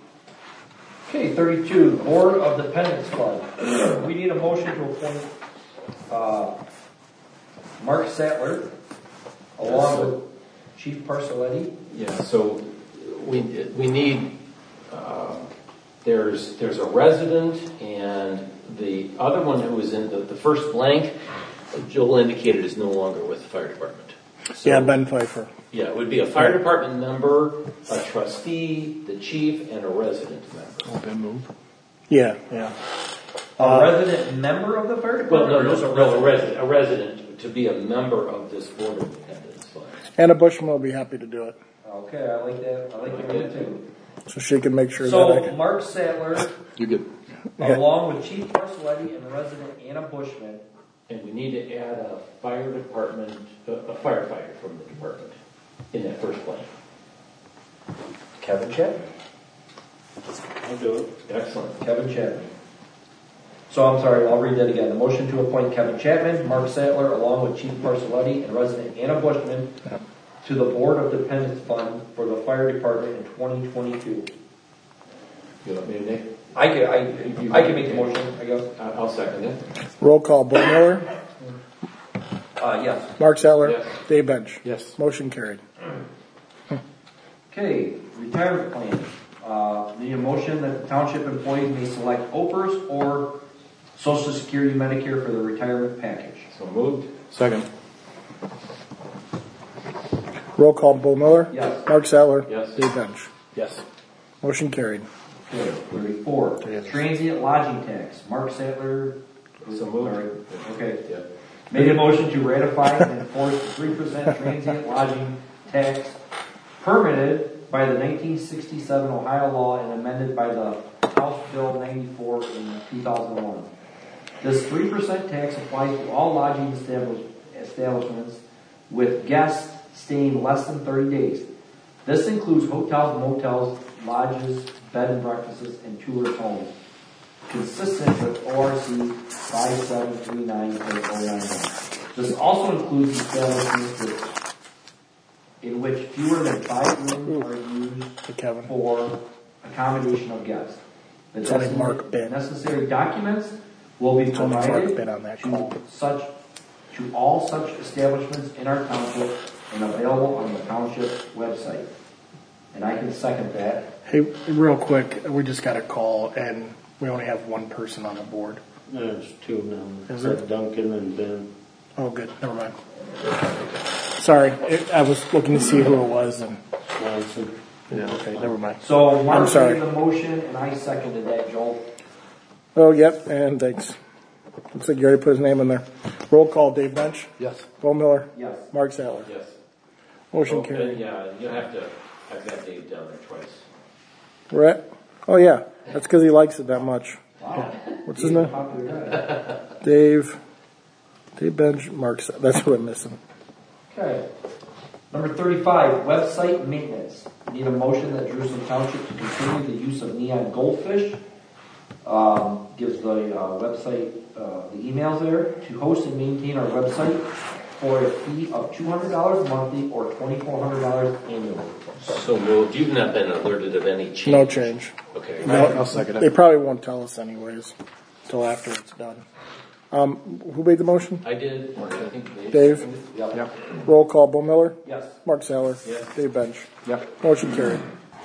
Okay, thirty-two, Board of Dependents Fund. We need a motion to appoint, uh, Mark Sattler, along with Chief Parcelletti. Yeah, so we, we need, uh, there's, there's a resident, and the other one who was in the, the first blank, Joel indicated is no longer with the fire department. So, Yeah, Ben Pfeiffer. yeah, it would be a fire department member, a trustee, the chief, and a resident member. Oh, Ben moved. Yeah, yeah. A resident member of the fire Well, department? no, or no, just a no, a resident? resident, a resident to be a member of this board of independence fund. Anna Bushman will be happy to do it, Okay, I like that, I like that one too. so she can make sure So, that Mark Sattler, You get, along with Chief Parcelletti and resident Anna Bushman, And we need to add a fire department, a a firefighter from the department in that first plan. Kevin Chapman. I'll do it. Excellent. Kevin Chapman. So I'm sorry, I'll read that again. The motion to appoint Kevin Chapman, Mark Sattler, along with Chief Parcelletti and resident Anna Bushman to the Board of Dependents Fund for the Fire Department in twenty twenty-two. You want me to make? I can, I, I can make the motion, I guess. I- I'll second it. roll call, Bill Miller, Uh, yes. Mark Sattler, Yes. Dave Bench. yes. Motion carried. Okay, retirement plan. Uh, need a motion that the township employees may select O P E R S or Social Security Medicare for the retirement package. So moved. Second, Roll call, Bill Miller, Yes. Mark Sattler, Yes. Dave Bench. yes. Motion carried. Okay, thirty-four, transient lodging tax. Mark Sattler. So moved. Sorry. Okay. Yeah. Made a motion to ratify and enforce the three percent transient lodging tax permitted by the nineteen sixty-seven Ohio law and amended by the House Bill ninety-four in two thousand one. This three percent tax applies to all lodging establish- establishments with guests staying less than thirty days. This includes hotels, motels, lodges, bed and breakfasts, and tourist homes, consistent with O R C five seven three nine point oh nine one. This also includes establishments with, in which fewer than five rooms are used To Kevin. for accommodation of guests. The It's only necessary- Mark bid. necessary documents will be It's only Mark provided bid on that to call. such, to all such establishments in our township and available on the township website. And I can second that. Hey, real quick, we just got a call and we only have one person on the board. There's two now. Is there? Duncan and Ben. Oh, good, never mind. Sorry, it, I was looking to see who it was and, Johnson. yeah, okay, never mind. So Mark sorry. made the motion and I seconded that, Joel. Oh, yep, and thanks. Looks like you already put his name in there. Roll call, Dave Bench, Yes. Bill Miller, Yes. Mark Sattler. Yes. Motion Oh, carried. and yeah, you'll have to, I've got Dave down there twice. Right? Oh, yeah, that's because he likes it that much. Wow. What's his name? Popular guy. Dave, Dave Bench, Mark Sattler. That's what I'm missing. Okay. Number thirty-five, website maintenance. Need a motion that Jerusalem Township to continue the use of Neon Goldfish. Um, gives the uh, website, uh, the emails there, to host and maintain our website for a fee of two hundred dollars monthly or twenty-four hundred dollars annually. So moved. You've not been alerted of any change? No change. Okay. I'll second They it. probably won't tell us anyways, till after it's done. Um, who made the motion? I did, or I think Dave. Dave? Yep. Yep. Roll call, Bill Miller, Yes. Mark Sattler, Yes. Dave Bench. Yep. Motion carried.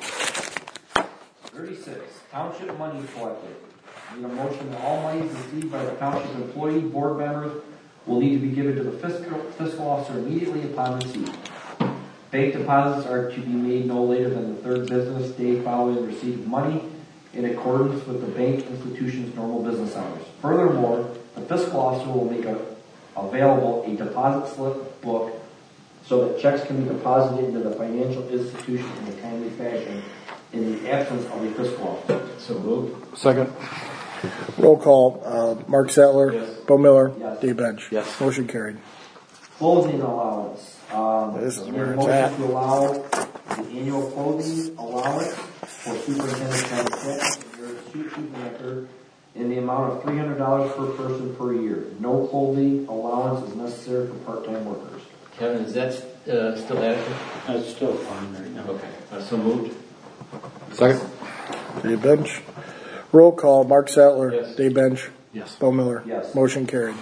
thirty-six, township money collected. Need a motion that all monies received by the township employee, board members, will need to be given to the fiscal, fiscal officer immediately upon receipt. Bank deposits are to be made no later than the third business day following receipt of money in accordance with the bank institution's normal business hours. Furthermore, the fiscal officer will make a, available a deposit slip book so that checks can be deposited into the financial institution in a timely fashion in the absence of a fiscal officer. So moved. Second, Roll call, uh, Mark Sattler, Yes. Bill Miller, Yes. Dave Bench. Yes. Motion carried. Clothing allowance. Um, This is need where a it's motion at. to allow the annual clothing allowance for Superintendent Ken Fitz and your chief supervisor in the amount of three hundred dollars per person per year. No clothing allowance is necessary for part-time workers. Kevin, is that uh, still adequate? That's still fine right now. Okay. Uh, so moved. second, Dave Bench. Roll call, Mark Sattler, Yes. Dave Bench, yes. Bill Miller. Yes. Motion carried.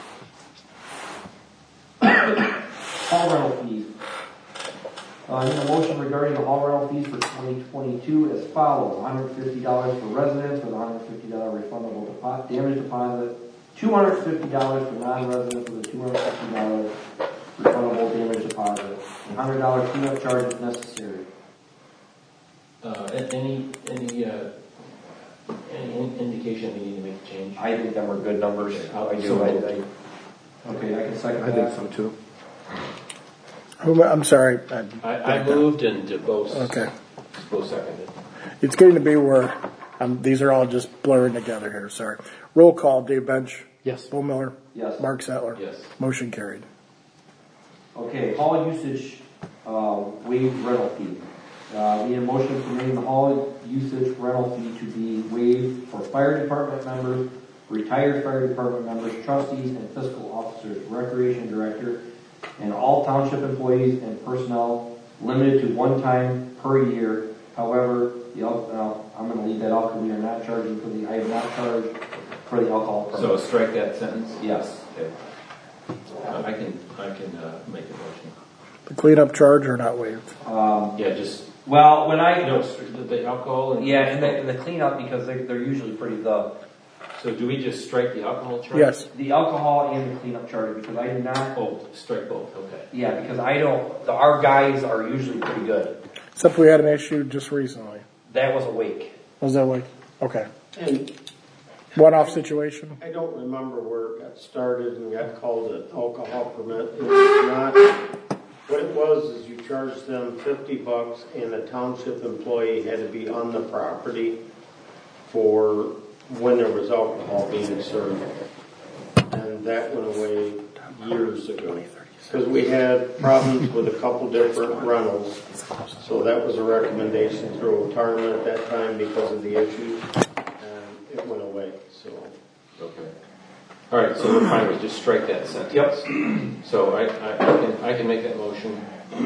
Hall rental fees. Uh, I need a motion regarding the hall rental fees for twenty twenty-two as follows. one hundred fifty dollars for residents with a one hundred fifty dollars refundable deposit, damage deposit. two hundred fifty dollars for non-residents with a two hundred fifty dollars refundable damage deposit. one hundred dollars cleanup charge if necessary. Uh, any, any, uh, any in- indication we need to make a change? I think them are good numbers. I do. I, I, Okay, I can second I that. think so too. Who, I'm sorry. I, I, I moved and DeBose, Okay. DeBose seconded. It's getting to be where um, these are all just blurring together here. Sorry. Roll call. Dave Bench. Yes. Bo Miller. Yes. Mark Settler. Yes. Motion carried. Okay, hall usage, uh, waived rental fee. Uh, we need a motion permitting the hall usage rental fee to be waived for fire department members, retired fire department members, trustees, and fiscal officers, recreation director, and all township employees and personnel, limited to one time per year. However, the al- uh, I'm going to leave that out because we are not charging for the. I have not charged for the alcohol permit. So strike that sentence? Yes. Okay. Uh, I can, I can, uh, make a motion. The cleanup charge or not waived? Um, Yeah, just, well, when I no, stri- the, the alcohol and. yeah, and the, and the cleanup because they, they're usually pretty the So do we just strike the alcohol charge? Yes. the alcohol and the cleanup charge because I do not. Both, strike both, okay. Yeah, because I don't. The, our guys are usually pretty good. Except we had an issue just recently. That was a wake. Was that like, okay. And One-off situation? I don't remember where it got started and got called an alcohol permit. It was not, what it was is you charged them fifty bucks and a township employee had to be on the property for when there was alcohol being served. And that went away years ago. Because we had problems with a couple different rentals. So that was a recommendation through Otarma at that time because of the issues. And it went away, so. Okay. All right, so we're fine with just strike that sentence. Yep. So I, I, I can, I can make that motion.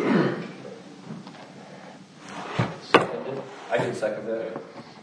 Seconded? I can second that.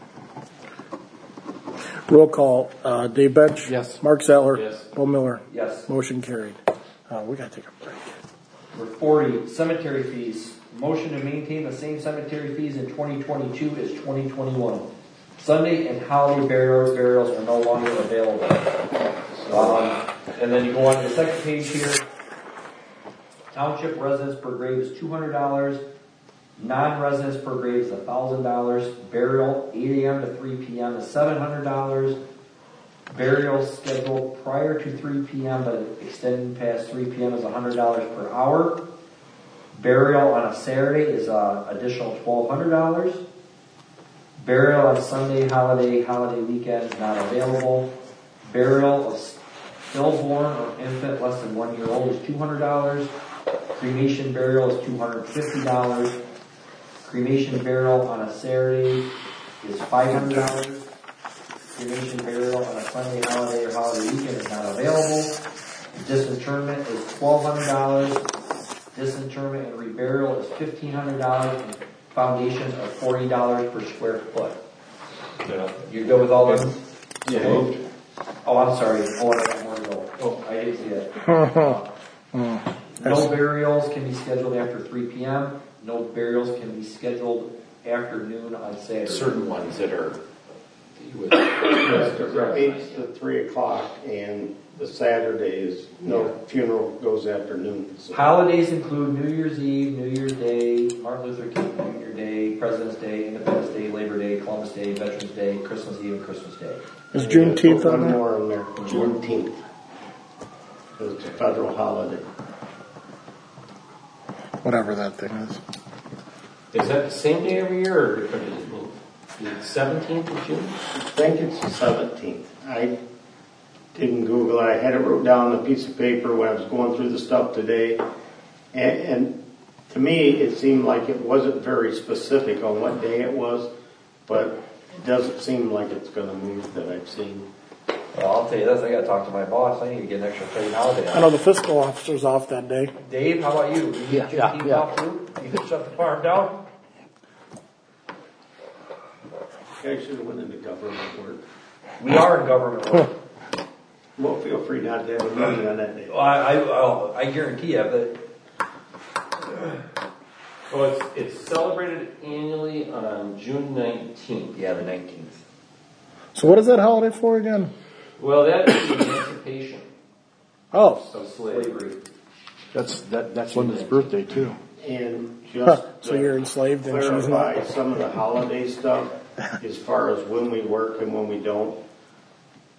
Roll call. Uh, Dave Bench. Yes. Mark Settler. Yes. Bo Miller. Yes. Motion carried. Uh, we gotta take a break. Number forty, cemetery fees. Motion to maintain the same cemetery fees in twenty twenty-two as twenty twenty-one. Sunday and holiday burials, burials are no longer available. Um, and then you go on to the second page here. Township residents per grave is two hundred dollars. Non-residents per grave is one thousand dollars. Burial eight a.m. to three p.m. is seven hundred dollars. Burial scheduled prior to three p.m. but extending past three p.m. is one hundred dollars per hour. Burial on a Saturday is uh, additional twelve hundred dollars. Burial on Sunday, holiday, holiday weekend is not available. Burial of stillborn or infant less than one year old is two hundred dollars. Cremation burial is two hundred fifty dollars. Cremation burial on a Saturday is five hundred dollars. Cremation burial on a Sunday, holiday, or holiday weekend is not available. Disinterment is twelve hundred dollars. Disinterment and reburial is fifteen hundred dollars. And foundations are forty dollars per square foot. Yeah. You good with all this? Yeah. Moved. Oh, I'm sorry. Oh, I got more to go. Oh, I didn't see it. Uh, no burials can be scheduled after three p.m. No burials can be scheduled after noon on Saturday. Certain ones that are. You would, Eight to three o'clock, and the Saturday is, no funeral goes after noon. So. Holidays include New Year's Eve, New Year's Day, Martin Luther King Junior Day, President's Day, Independence Day, Labor Day, Columbus Day, Veterans Day, Christmas Eve, and Christmas Day. Is Juneteenth on One there? more on there, Juneteenth. Because it's a federal holiday. Whatever that thing is. is that the same day every year, or did it move? The seventeenth of June? I think it's the seventeenth. I didn't Google it. I had it wrote down on a piece of paper when I was going through the stuff today. And, and to me, it seemed like it wasn't very specific on what day it was, but it doesn't seem like it's going to move that I've seen. Well, I'll tell you this, I gotta talk to my boss, I need to get an extra paid holiday. I know the fiscal officer's off that day. Dave, how about you? You Yeah, get yeah, Juneteenth yeah. off too? You can shut the farm down? I should have went into government work. We are in government work. Well, feel free not to have a meeting on that day. Well, I, I, I'll- I guarantee you that Well, it's, it's celebrated annually on June nineteenth. yeah, the nineteenth. So what is that holiday for again? Well, that is the emancipation Oh, of slavery. Slavery. That's, that, that's Linda's birthday too. And huh. just So you're enslaved and she's clarify not? some of the holiday stuff as far as when we work and when we don't.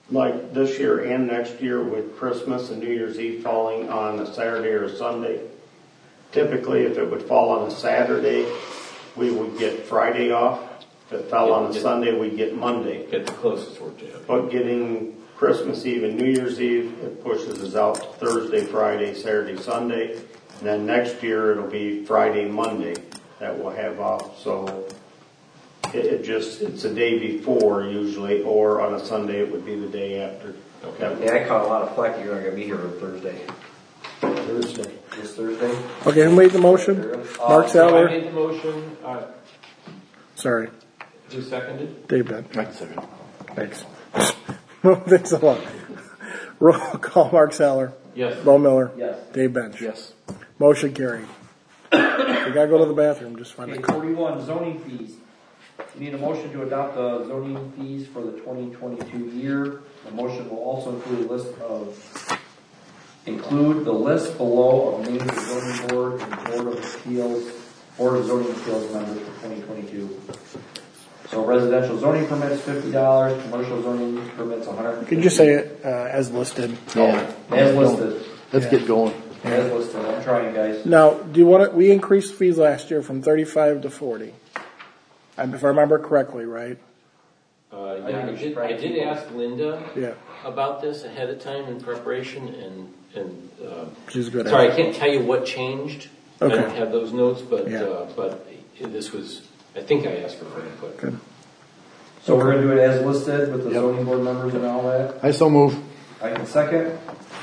like this year and next year with Christmas and New Year's Eve falling on a Saturday or a Sunday. Typically, if it would fall on a Saturday, we would get Friday off. If it fell on a Sunday, we'd get Monday. Get the closest work to it. But getting Christmas Eve and New Year's Eve, it pushes us out to Thursday, Friday, Saturday, Sunday. And then next year, it'll be Friday, Monday that we'll have off. So it, it just, it's a day before usually, or on a Sunday, it would be the day after. Okay. Yeah, I caught a lot of flack. You're not gonna be here on Thursday. Thursday. This Thursday? Okay, who made the motion? Uh, Mark So I Zeller? made the motion, uh, Sorry, who seconded? Dave Ben. Right, second. Thanks. Thanks a lot. Roll call, Mark Zeller. Yes. Bo Miller. Yes. Dave Bench. Yes. Motion carried. We gotta go to the bathroom, just find Okay, a car. forty-one, zoning fees. We need a motion to adopt the zoning fees for the twenty twenty-two year. The motion will also include a list of, include the list below of names of zoning board and board of appeals, board of zoning appeals members for twenty twenty-two. So residential zoning permits fifty dollars, commercial zoning permits one hundred. Could you say it uh, as listed? Yeah. As listed, Let's get going. as listed, I'm trying, guys. Now, do you want to, we increased fees last year from thirty-five to forty. Um, If I remember correctly, right? Uh, I yeah, think I we should did, try I to did keep it. ask Linda Yeah, about this ahead of time in preparation, and, and, uh, she's good sorry, I at it. can't tell you what changed. I don't Okay. have those notes, but, Yeah. uh, but this was, I think I asked for her input. Good. So we're gonna do it as listed with the Yep. zoning board members and all that. I so move. I can second.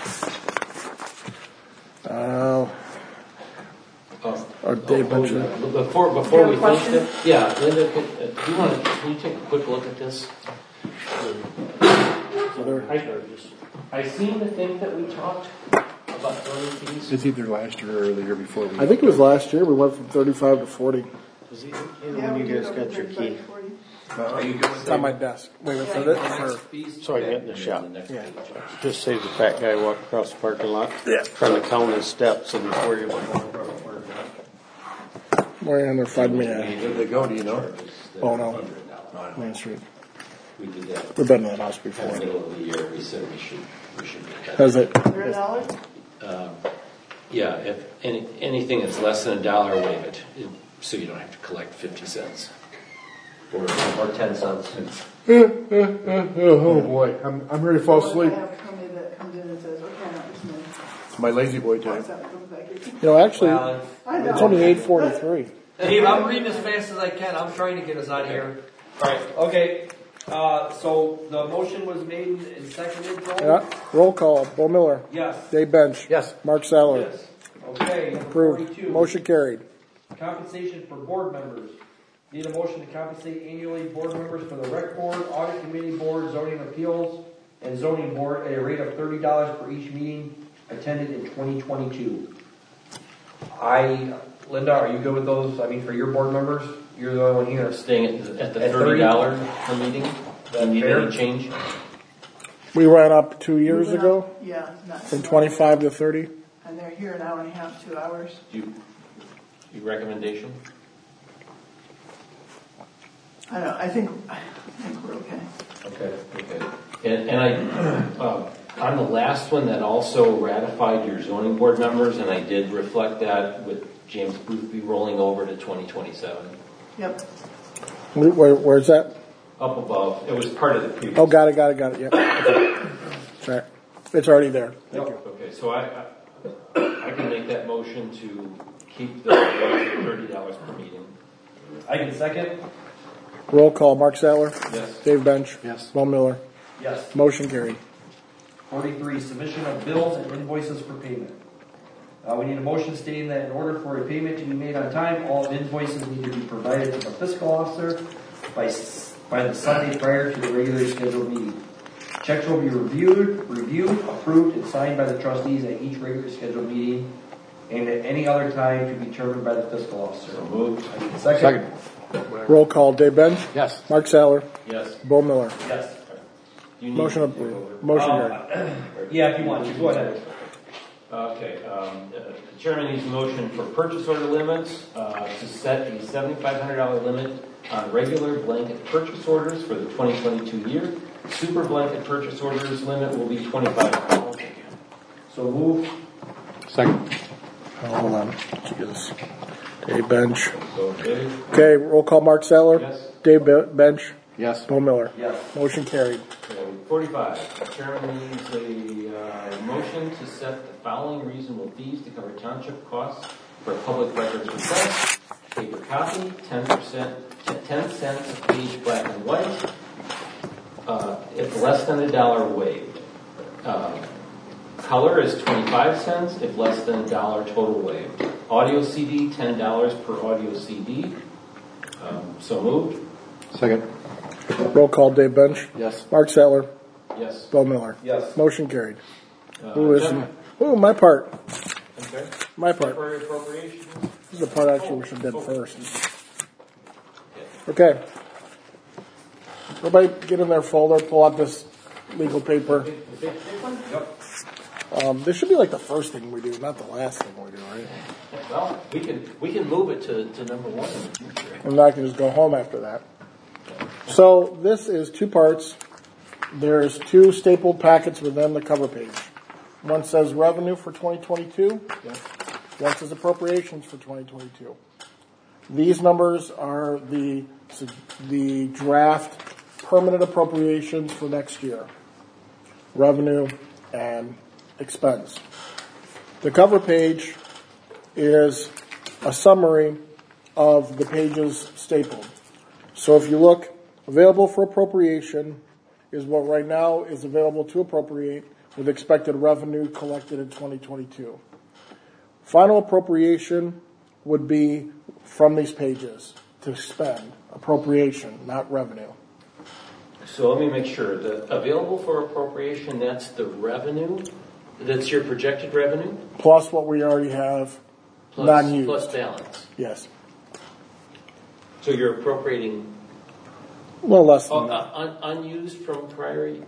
Uh, Oh, Or Dave oh, Bench. yeah. Before, before Do we you have a finish it, yeah, Linda, could, uh, do you want to, can you take a quick look at this? I, I seem to think that we talked about zoning fees. It's either last year or the year before. We I think it was last year, we went from thirty-five to forty. Is it, Yeah, when we you did guys over got your thirty-five key? to forty. Are you good It's on my desk. Wait, wait, for this, for, So I get in the shop. yeah. Just save the fat guy walking across the parking lot. Yeah. Trying to count his steps and worry about going across the parking lot. We're under five minutes. Where did they go, do you know? Oh, no. Main Street. We did that We've been to that house in the before. middle of the year, we said we should, we should get that. Has it? Hundred dollars? Um, Yeah, if any, anything that's less than a dollar, waive it, it- so you don't have to collect fifty cents. Or, or ten cents. Oh boy, I'm, I'm ready to fall I asleep. have somebody that comes in and says, okay, not this month. It's my lazy boy time. Walks out and comes back in. You know, actually, Well, I know. it's only eight forty-three. Dave, I'm reading as fast as I can. I'm trying to get us out of here. Alright, okay. Uh, so the motion was made and seconded, Joel? Yeah, roll call, Bo Miller, Yes. Dave Bench. Yes. Mark Zeller. Yes. Okay, number Approved. forty-two. Motion carried. Compensation for board members. Need a motion to compensate annually board members for the rec board, audit committee board, zoning appeals, and zoning board at a rate of thirty dollars for each meeting attended in twenty twenty-two. I, Linda, are you good with those? I mean, for your board members? You're the only one here. Staying at the, at the At thirty dollars per meeting, That need fair? any change? We went up two years We went ago up, Yeah, not from so- twenty-five to thirty. And they're here an hour and a half, two hours. Do you, your recommendation? I don't know, I think, I think we're okay. Okay. Okay. And, and I, uh, on the last one, that also ratified your zoning board members, and I did reflect that with James Boothby rolling over to twenty twenty-seven. Yep. Where, where's that? Up above, it was part of the previous. Oh, got it, got it, got it, yep. Okay. Sorry. It's already there. Thank you. Okay, so I, I, I can make that motion to keep the rate at thirty dollars per meeting. I can second? Roll call, Mark Zeller. Yes. Dave Bench. Yes. Bo Miller. Yes. Motion carried. Forty-three, submission of bills and invoices for payment. Uh, we need a motion stating that in order for a payment to be made on time, all invoices need to be provided to the fiscal officer by, s- by the Sunday prior to the regularly scheduled meeting. Checks will be reviewed, reviewed, approved, and signed by the trustees at each regularly scheduled meeting and at any other time to be determined by the fiscal officer. So moved. Second? Second. Roll call, Dave Bench. Yes. Mark Zeller. Yes. Bo Miller. Yes. You need Motion to approved. take over. Motion Uh, carried. Yeah, if you want to, go ahead. Okay, um, uh, the chairman needs a motion for purchase order limits, uh, to set a seventy-five hundred dollar limit on regular blanket purchase orders for the twenty twenty-two year, super blanket purchase orders limit will be twenty-five dollars. So moved. Second. Hold on. Jesus. Dave Bench. So Dave? Okay, roll call. Mark Zeller. Yes. Dave Be- Bench. Yes. Bo Miller. Yes. Motion carried. Okay, forty-five, chairman needs a uh, motion to set the following reasonable fees to cover township costs for public records request. Paper copy, ten percent, ten cents a page black and white, uh, if less than a dollar waived. Uh, color is twenty-five cents, if less than a dollar total waived. Audio C D, ten dollars per audio C D. Um, so moved. Second. Roll call. Dave Bench. Yes. Mark Zeller. Yes. Bo Miller. Yes. Motion carried. Uh, Who is? temp- Ooh, my part. Okay. My part. Temporary appropriations. This is the part actually we should have done first. Okay. Everybody get in their folder, pull out this legal paper. The big, the big one? Yep. Um, this should be like the first thing we do, not the last thing we do, right? Well, we can we can move it to, to number one in the future. And then I can just go home after that. So this is two parts. There's two stapled packets within the cover page. One says revenue for twenty twenty-two. One says appropriations for twenty twenty-two. These numbers are the the draft permanent appropriations for next year. Revenue and expense. The cover page is a summary of the pages stapled. So if you look, available for appropriation is what right now is available to appropriate with expected revenue collected in twenty twenty-two. Final appropriation would be from these pages to spend. Appropriation, not revenue. So let me make sure. The available for appropriation, that's the revenue? That's your projected revenue? Plus what we already have Plus, non-used. plus balance. Yes. So you're appropriating Well, less than uh, that. un, unused from prior year?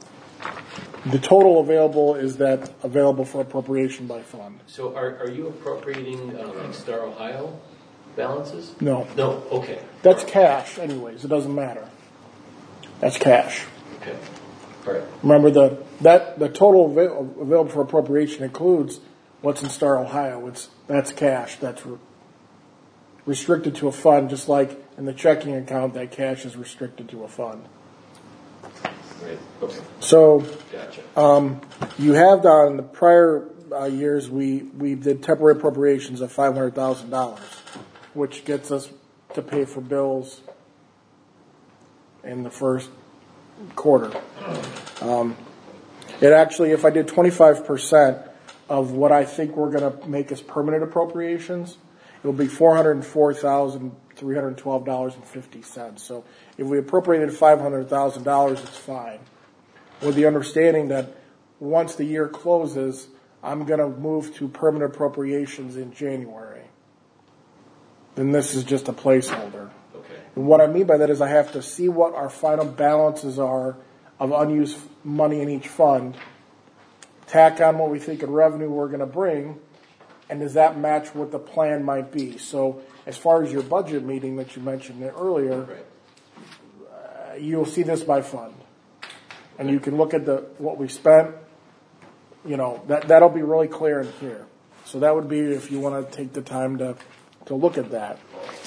The total available is that available for appropriation by fund. So are, are you appropriating uh, like Star Ohio balances? No. No, okay. That's cash anyways. It doesn't matter. That's cash. Okay. All right. Remember the that the total avail- available for appropriation includes what's in Star Ohio. It's that's cash. That's re- restricted to a fund, just like in the checking account, that cash is restricted to a fund. Right. Okay. So Gotcha. um, you have done in the prior uh, years we we did temporary appropriations of five hundred thousand dollars, which gets us to pay for bills in the first quarter. Um, it actually, if I did twenty-five percent of what I think we're going to make as permanent appropriations, it will be four hundred four thousand three hundred twelve dollars and fifty cents. So if we appropriated five hundred thousand dollars, it's fine. With the understanding that once the year closes, I'm going to move to permanent appropriations in January. Then this is just a placeholder. Okay. And what I mean by that is I have to see what our final balances are of unused money in each fund, tack on what we think of revenue we're going to bring, and does that match what the plan might be? So as far as your budget meeting that you mentioned earlier, Right. uh, you'll see this by fund. And you can look at the what we spent, you know, that, that'll be really clear in here. So that would be if you want to take the time to, to look at that.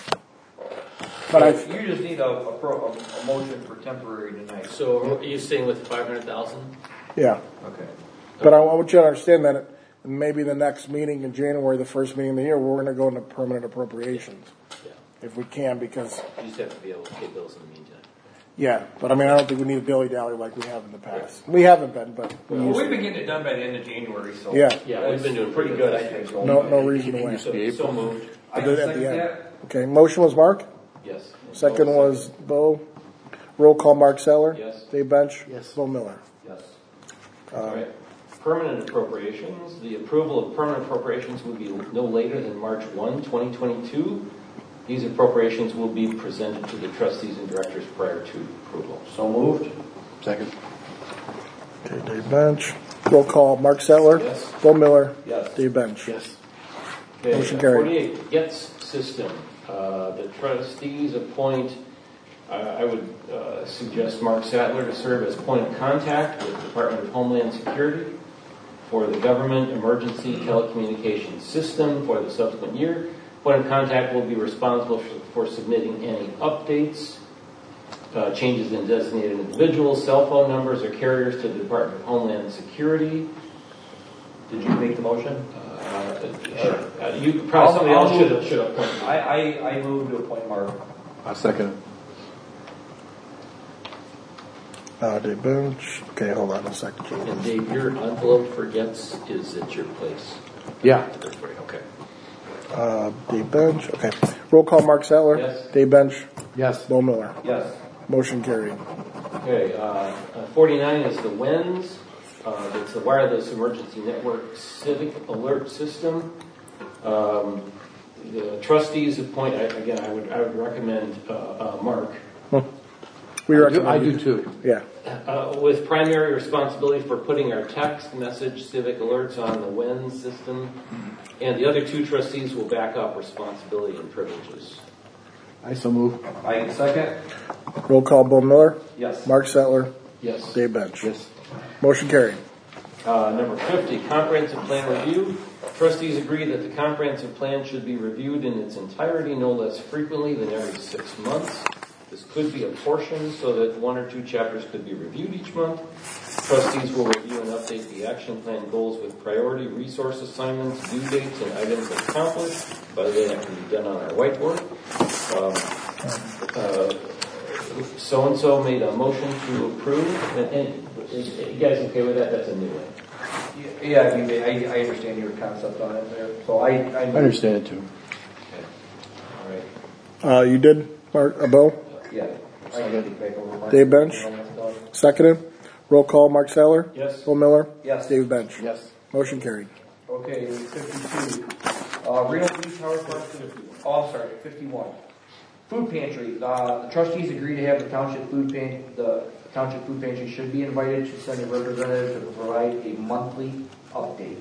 But I, You just need a, a, pro, a, a motion for temporary tonight. So are you staying with five hundred thousand? yeah. Okay. But I want you to understand that maybe the next meeting in January, the first meeting of the year, we're going to go into permanent appropriations. Yeah. If we can, because, You just have to be able to pay bills in the meantime. yeah. But I mean, I don't think we need a dilly-dally like we have in the past. We haven't been, but we Well, used we've to. been getting it done by the end of January, so. Yeah. Yeah, we've been doing Pretty good, I think. No, no reason to wait. So, so moved. I I did it at second the end. that. Okay, motion was Mark. Yes. Second was Bo. Roll call Mark Zeller. Yes. Dave Bench. Yes. Bo Miller. Yes. All right. Permanent appropriations. The approval of permanent appropriations will be no later than March first, twenty twenty-two. These appropriations will be presented to the trustees and directors prior to approval. So moved. Second. Okay, Dave Bench. Roll call Mark Zeller. Yes. Bo Miller. Yes. Dave Bench. Yes. Okay, Motion carried. forty-eight, Gets system. Uh, the trustees appoint I, I would uh, suggest Mark Sattler to serve as point of contact with the Department of Homeland Security for the government emergency telecommunications system for the subsequent year. Point of contact will be responsible for, for submitting any updates, uh, changes in designated individuals, cell phone numbers, or carriers to the Department of Homeland Security. Did you make the motion? Uh, sure. Uh, you probably somebody else should have should have appointed. I, I, I moved to appoint Mark. I second it. Uh, Dave Bench. Okay, hold on a second. And Dave, your envelope for gets is at your place. Yeah. Okay. Uh, Dave Bench. Okay. Roll call. Mark Sattler. Yes. Dave Bench. Yes. Bo Miller. Yes. Motion carried. Okay. Uh, uh, forty-nine is the W E N S. Uh, it's the Wireless Emergency Network Civic Alert System. Um, the trustees appoint. I, again, I would I would recommend uh, uh, Mark. We I do, recommend. I you- do too. Yeah. Uh, with primary responsibility for putting our text message civic alerts on the W E N S system, and the other two trustees will back up responsibility and privileges. I so move. I second. Roll call. Bo Miller. Yes. Mark Sattler. Yes. Dave Bench. Yes. Motion carried. Uh, number fifty, comprehensive plan review. Trustees agree that the comprehensive plan should be reviewed in its entirety no less frequently than every six months. This could be a portion so that one or two chapters could be reviewed each month. Trustees will review and update the action plan goals with priority resource assignments, due dates, and items accomplished. By the way, that can be done on our whiteboard. Um, uh, so-and-so made a motion to approve. And, and is, are you guys okay with that? That's a new one. Yeah, I mean, I, I understand your concept on it there. So I, I, I understand it too. Okay. All right. Uh, you did, Mark, uh, Bo? Yeah. I can take back over Mark. Dave Bench? Seconded. Roll call. Mark Sattler. Yes. Bo Miller. Yes. Dave Bench. Yes. Motion carried. Okay, fifty-two. Uh, Reno Beach Howard Park. Oh, I'm sorry, fifty-one. Food pantry. Uh, the trustees agree to have the township food pan. The township food pantry should be invited to send a representative to provide a monthly update.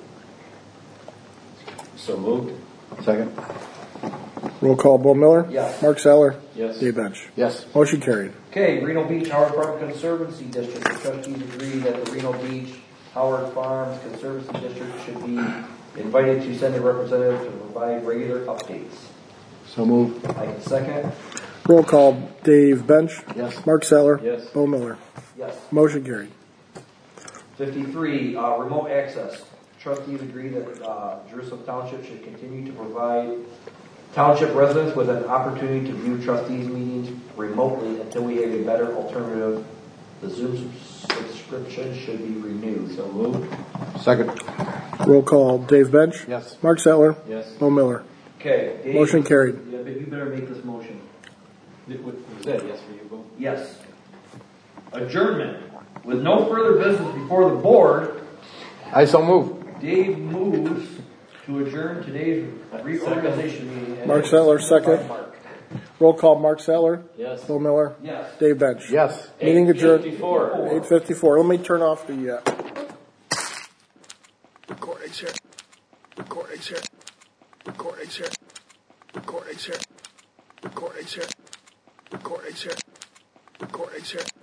So moved. Second. Roll call. Bo Miller. Yes. Mark Sattler. Yes. Dave Bench. Yes. Motion carried. Okay, Reno Beach Howard Park Conservancy District. The trustees agree that the Reno Beach Howard Farms Conservancy District should be invited to send a representative to provide regular updates. So move. I can second. Roll call. Dave Bench. Yes. Mark Sattler. Yes. Bo Miller. Yes. Motion carried. fifty-three, uh, remote access. Trustees agree that uh, Jerusalem Township should continue to provide township residents with an opportunity to view trustees' meetings remotely until we have a better alternative. The Zoom subscription should be renewed. So moved. Second. Roll call. Dave Bench. Yes. Mark Sattler. Yes. Bo Miller. Okay. Dave, Motion carried. Yeah, but you better make this motion. What was that? Yes for you, Bo? Yes. Adjournment. With no further business before the board, I so move. Dave moves to adjourn today's reorganization meeting. Mark Sattler, second. Mark. Roll call. Mark Sattler. Yes. Bo Miller. Yes. Dave Bench. Yes. Meeting adjourned. fifty-four. eight fifty-four. Let me turn off the uh, recordings here. Recordings here. Recordings here. Recordings here. Recordings here. Recordings here. Recordings here.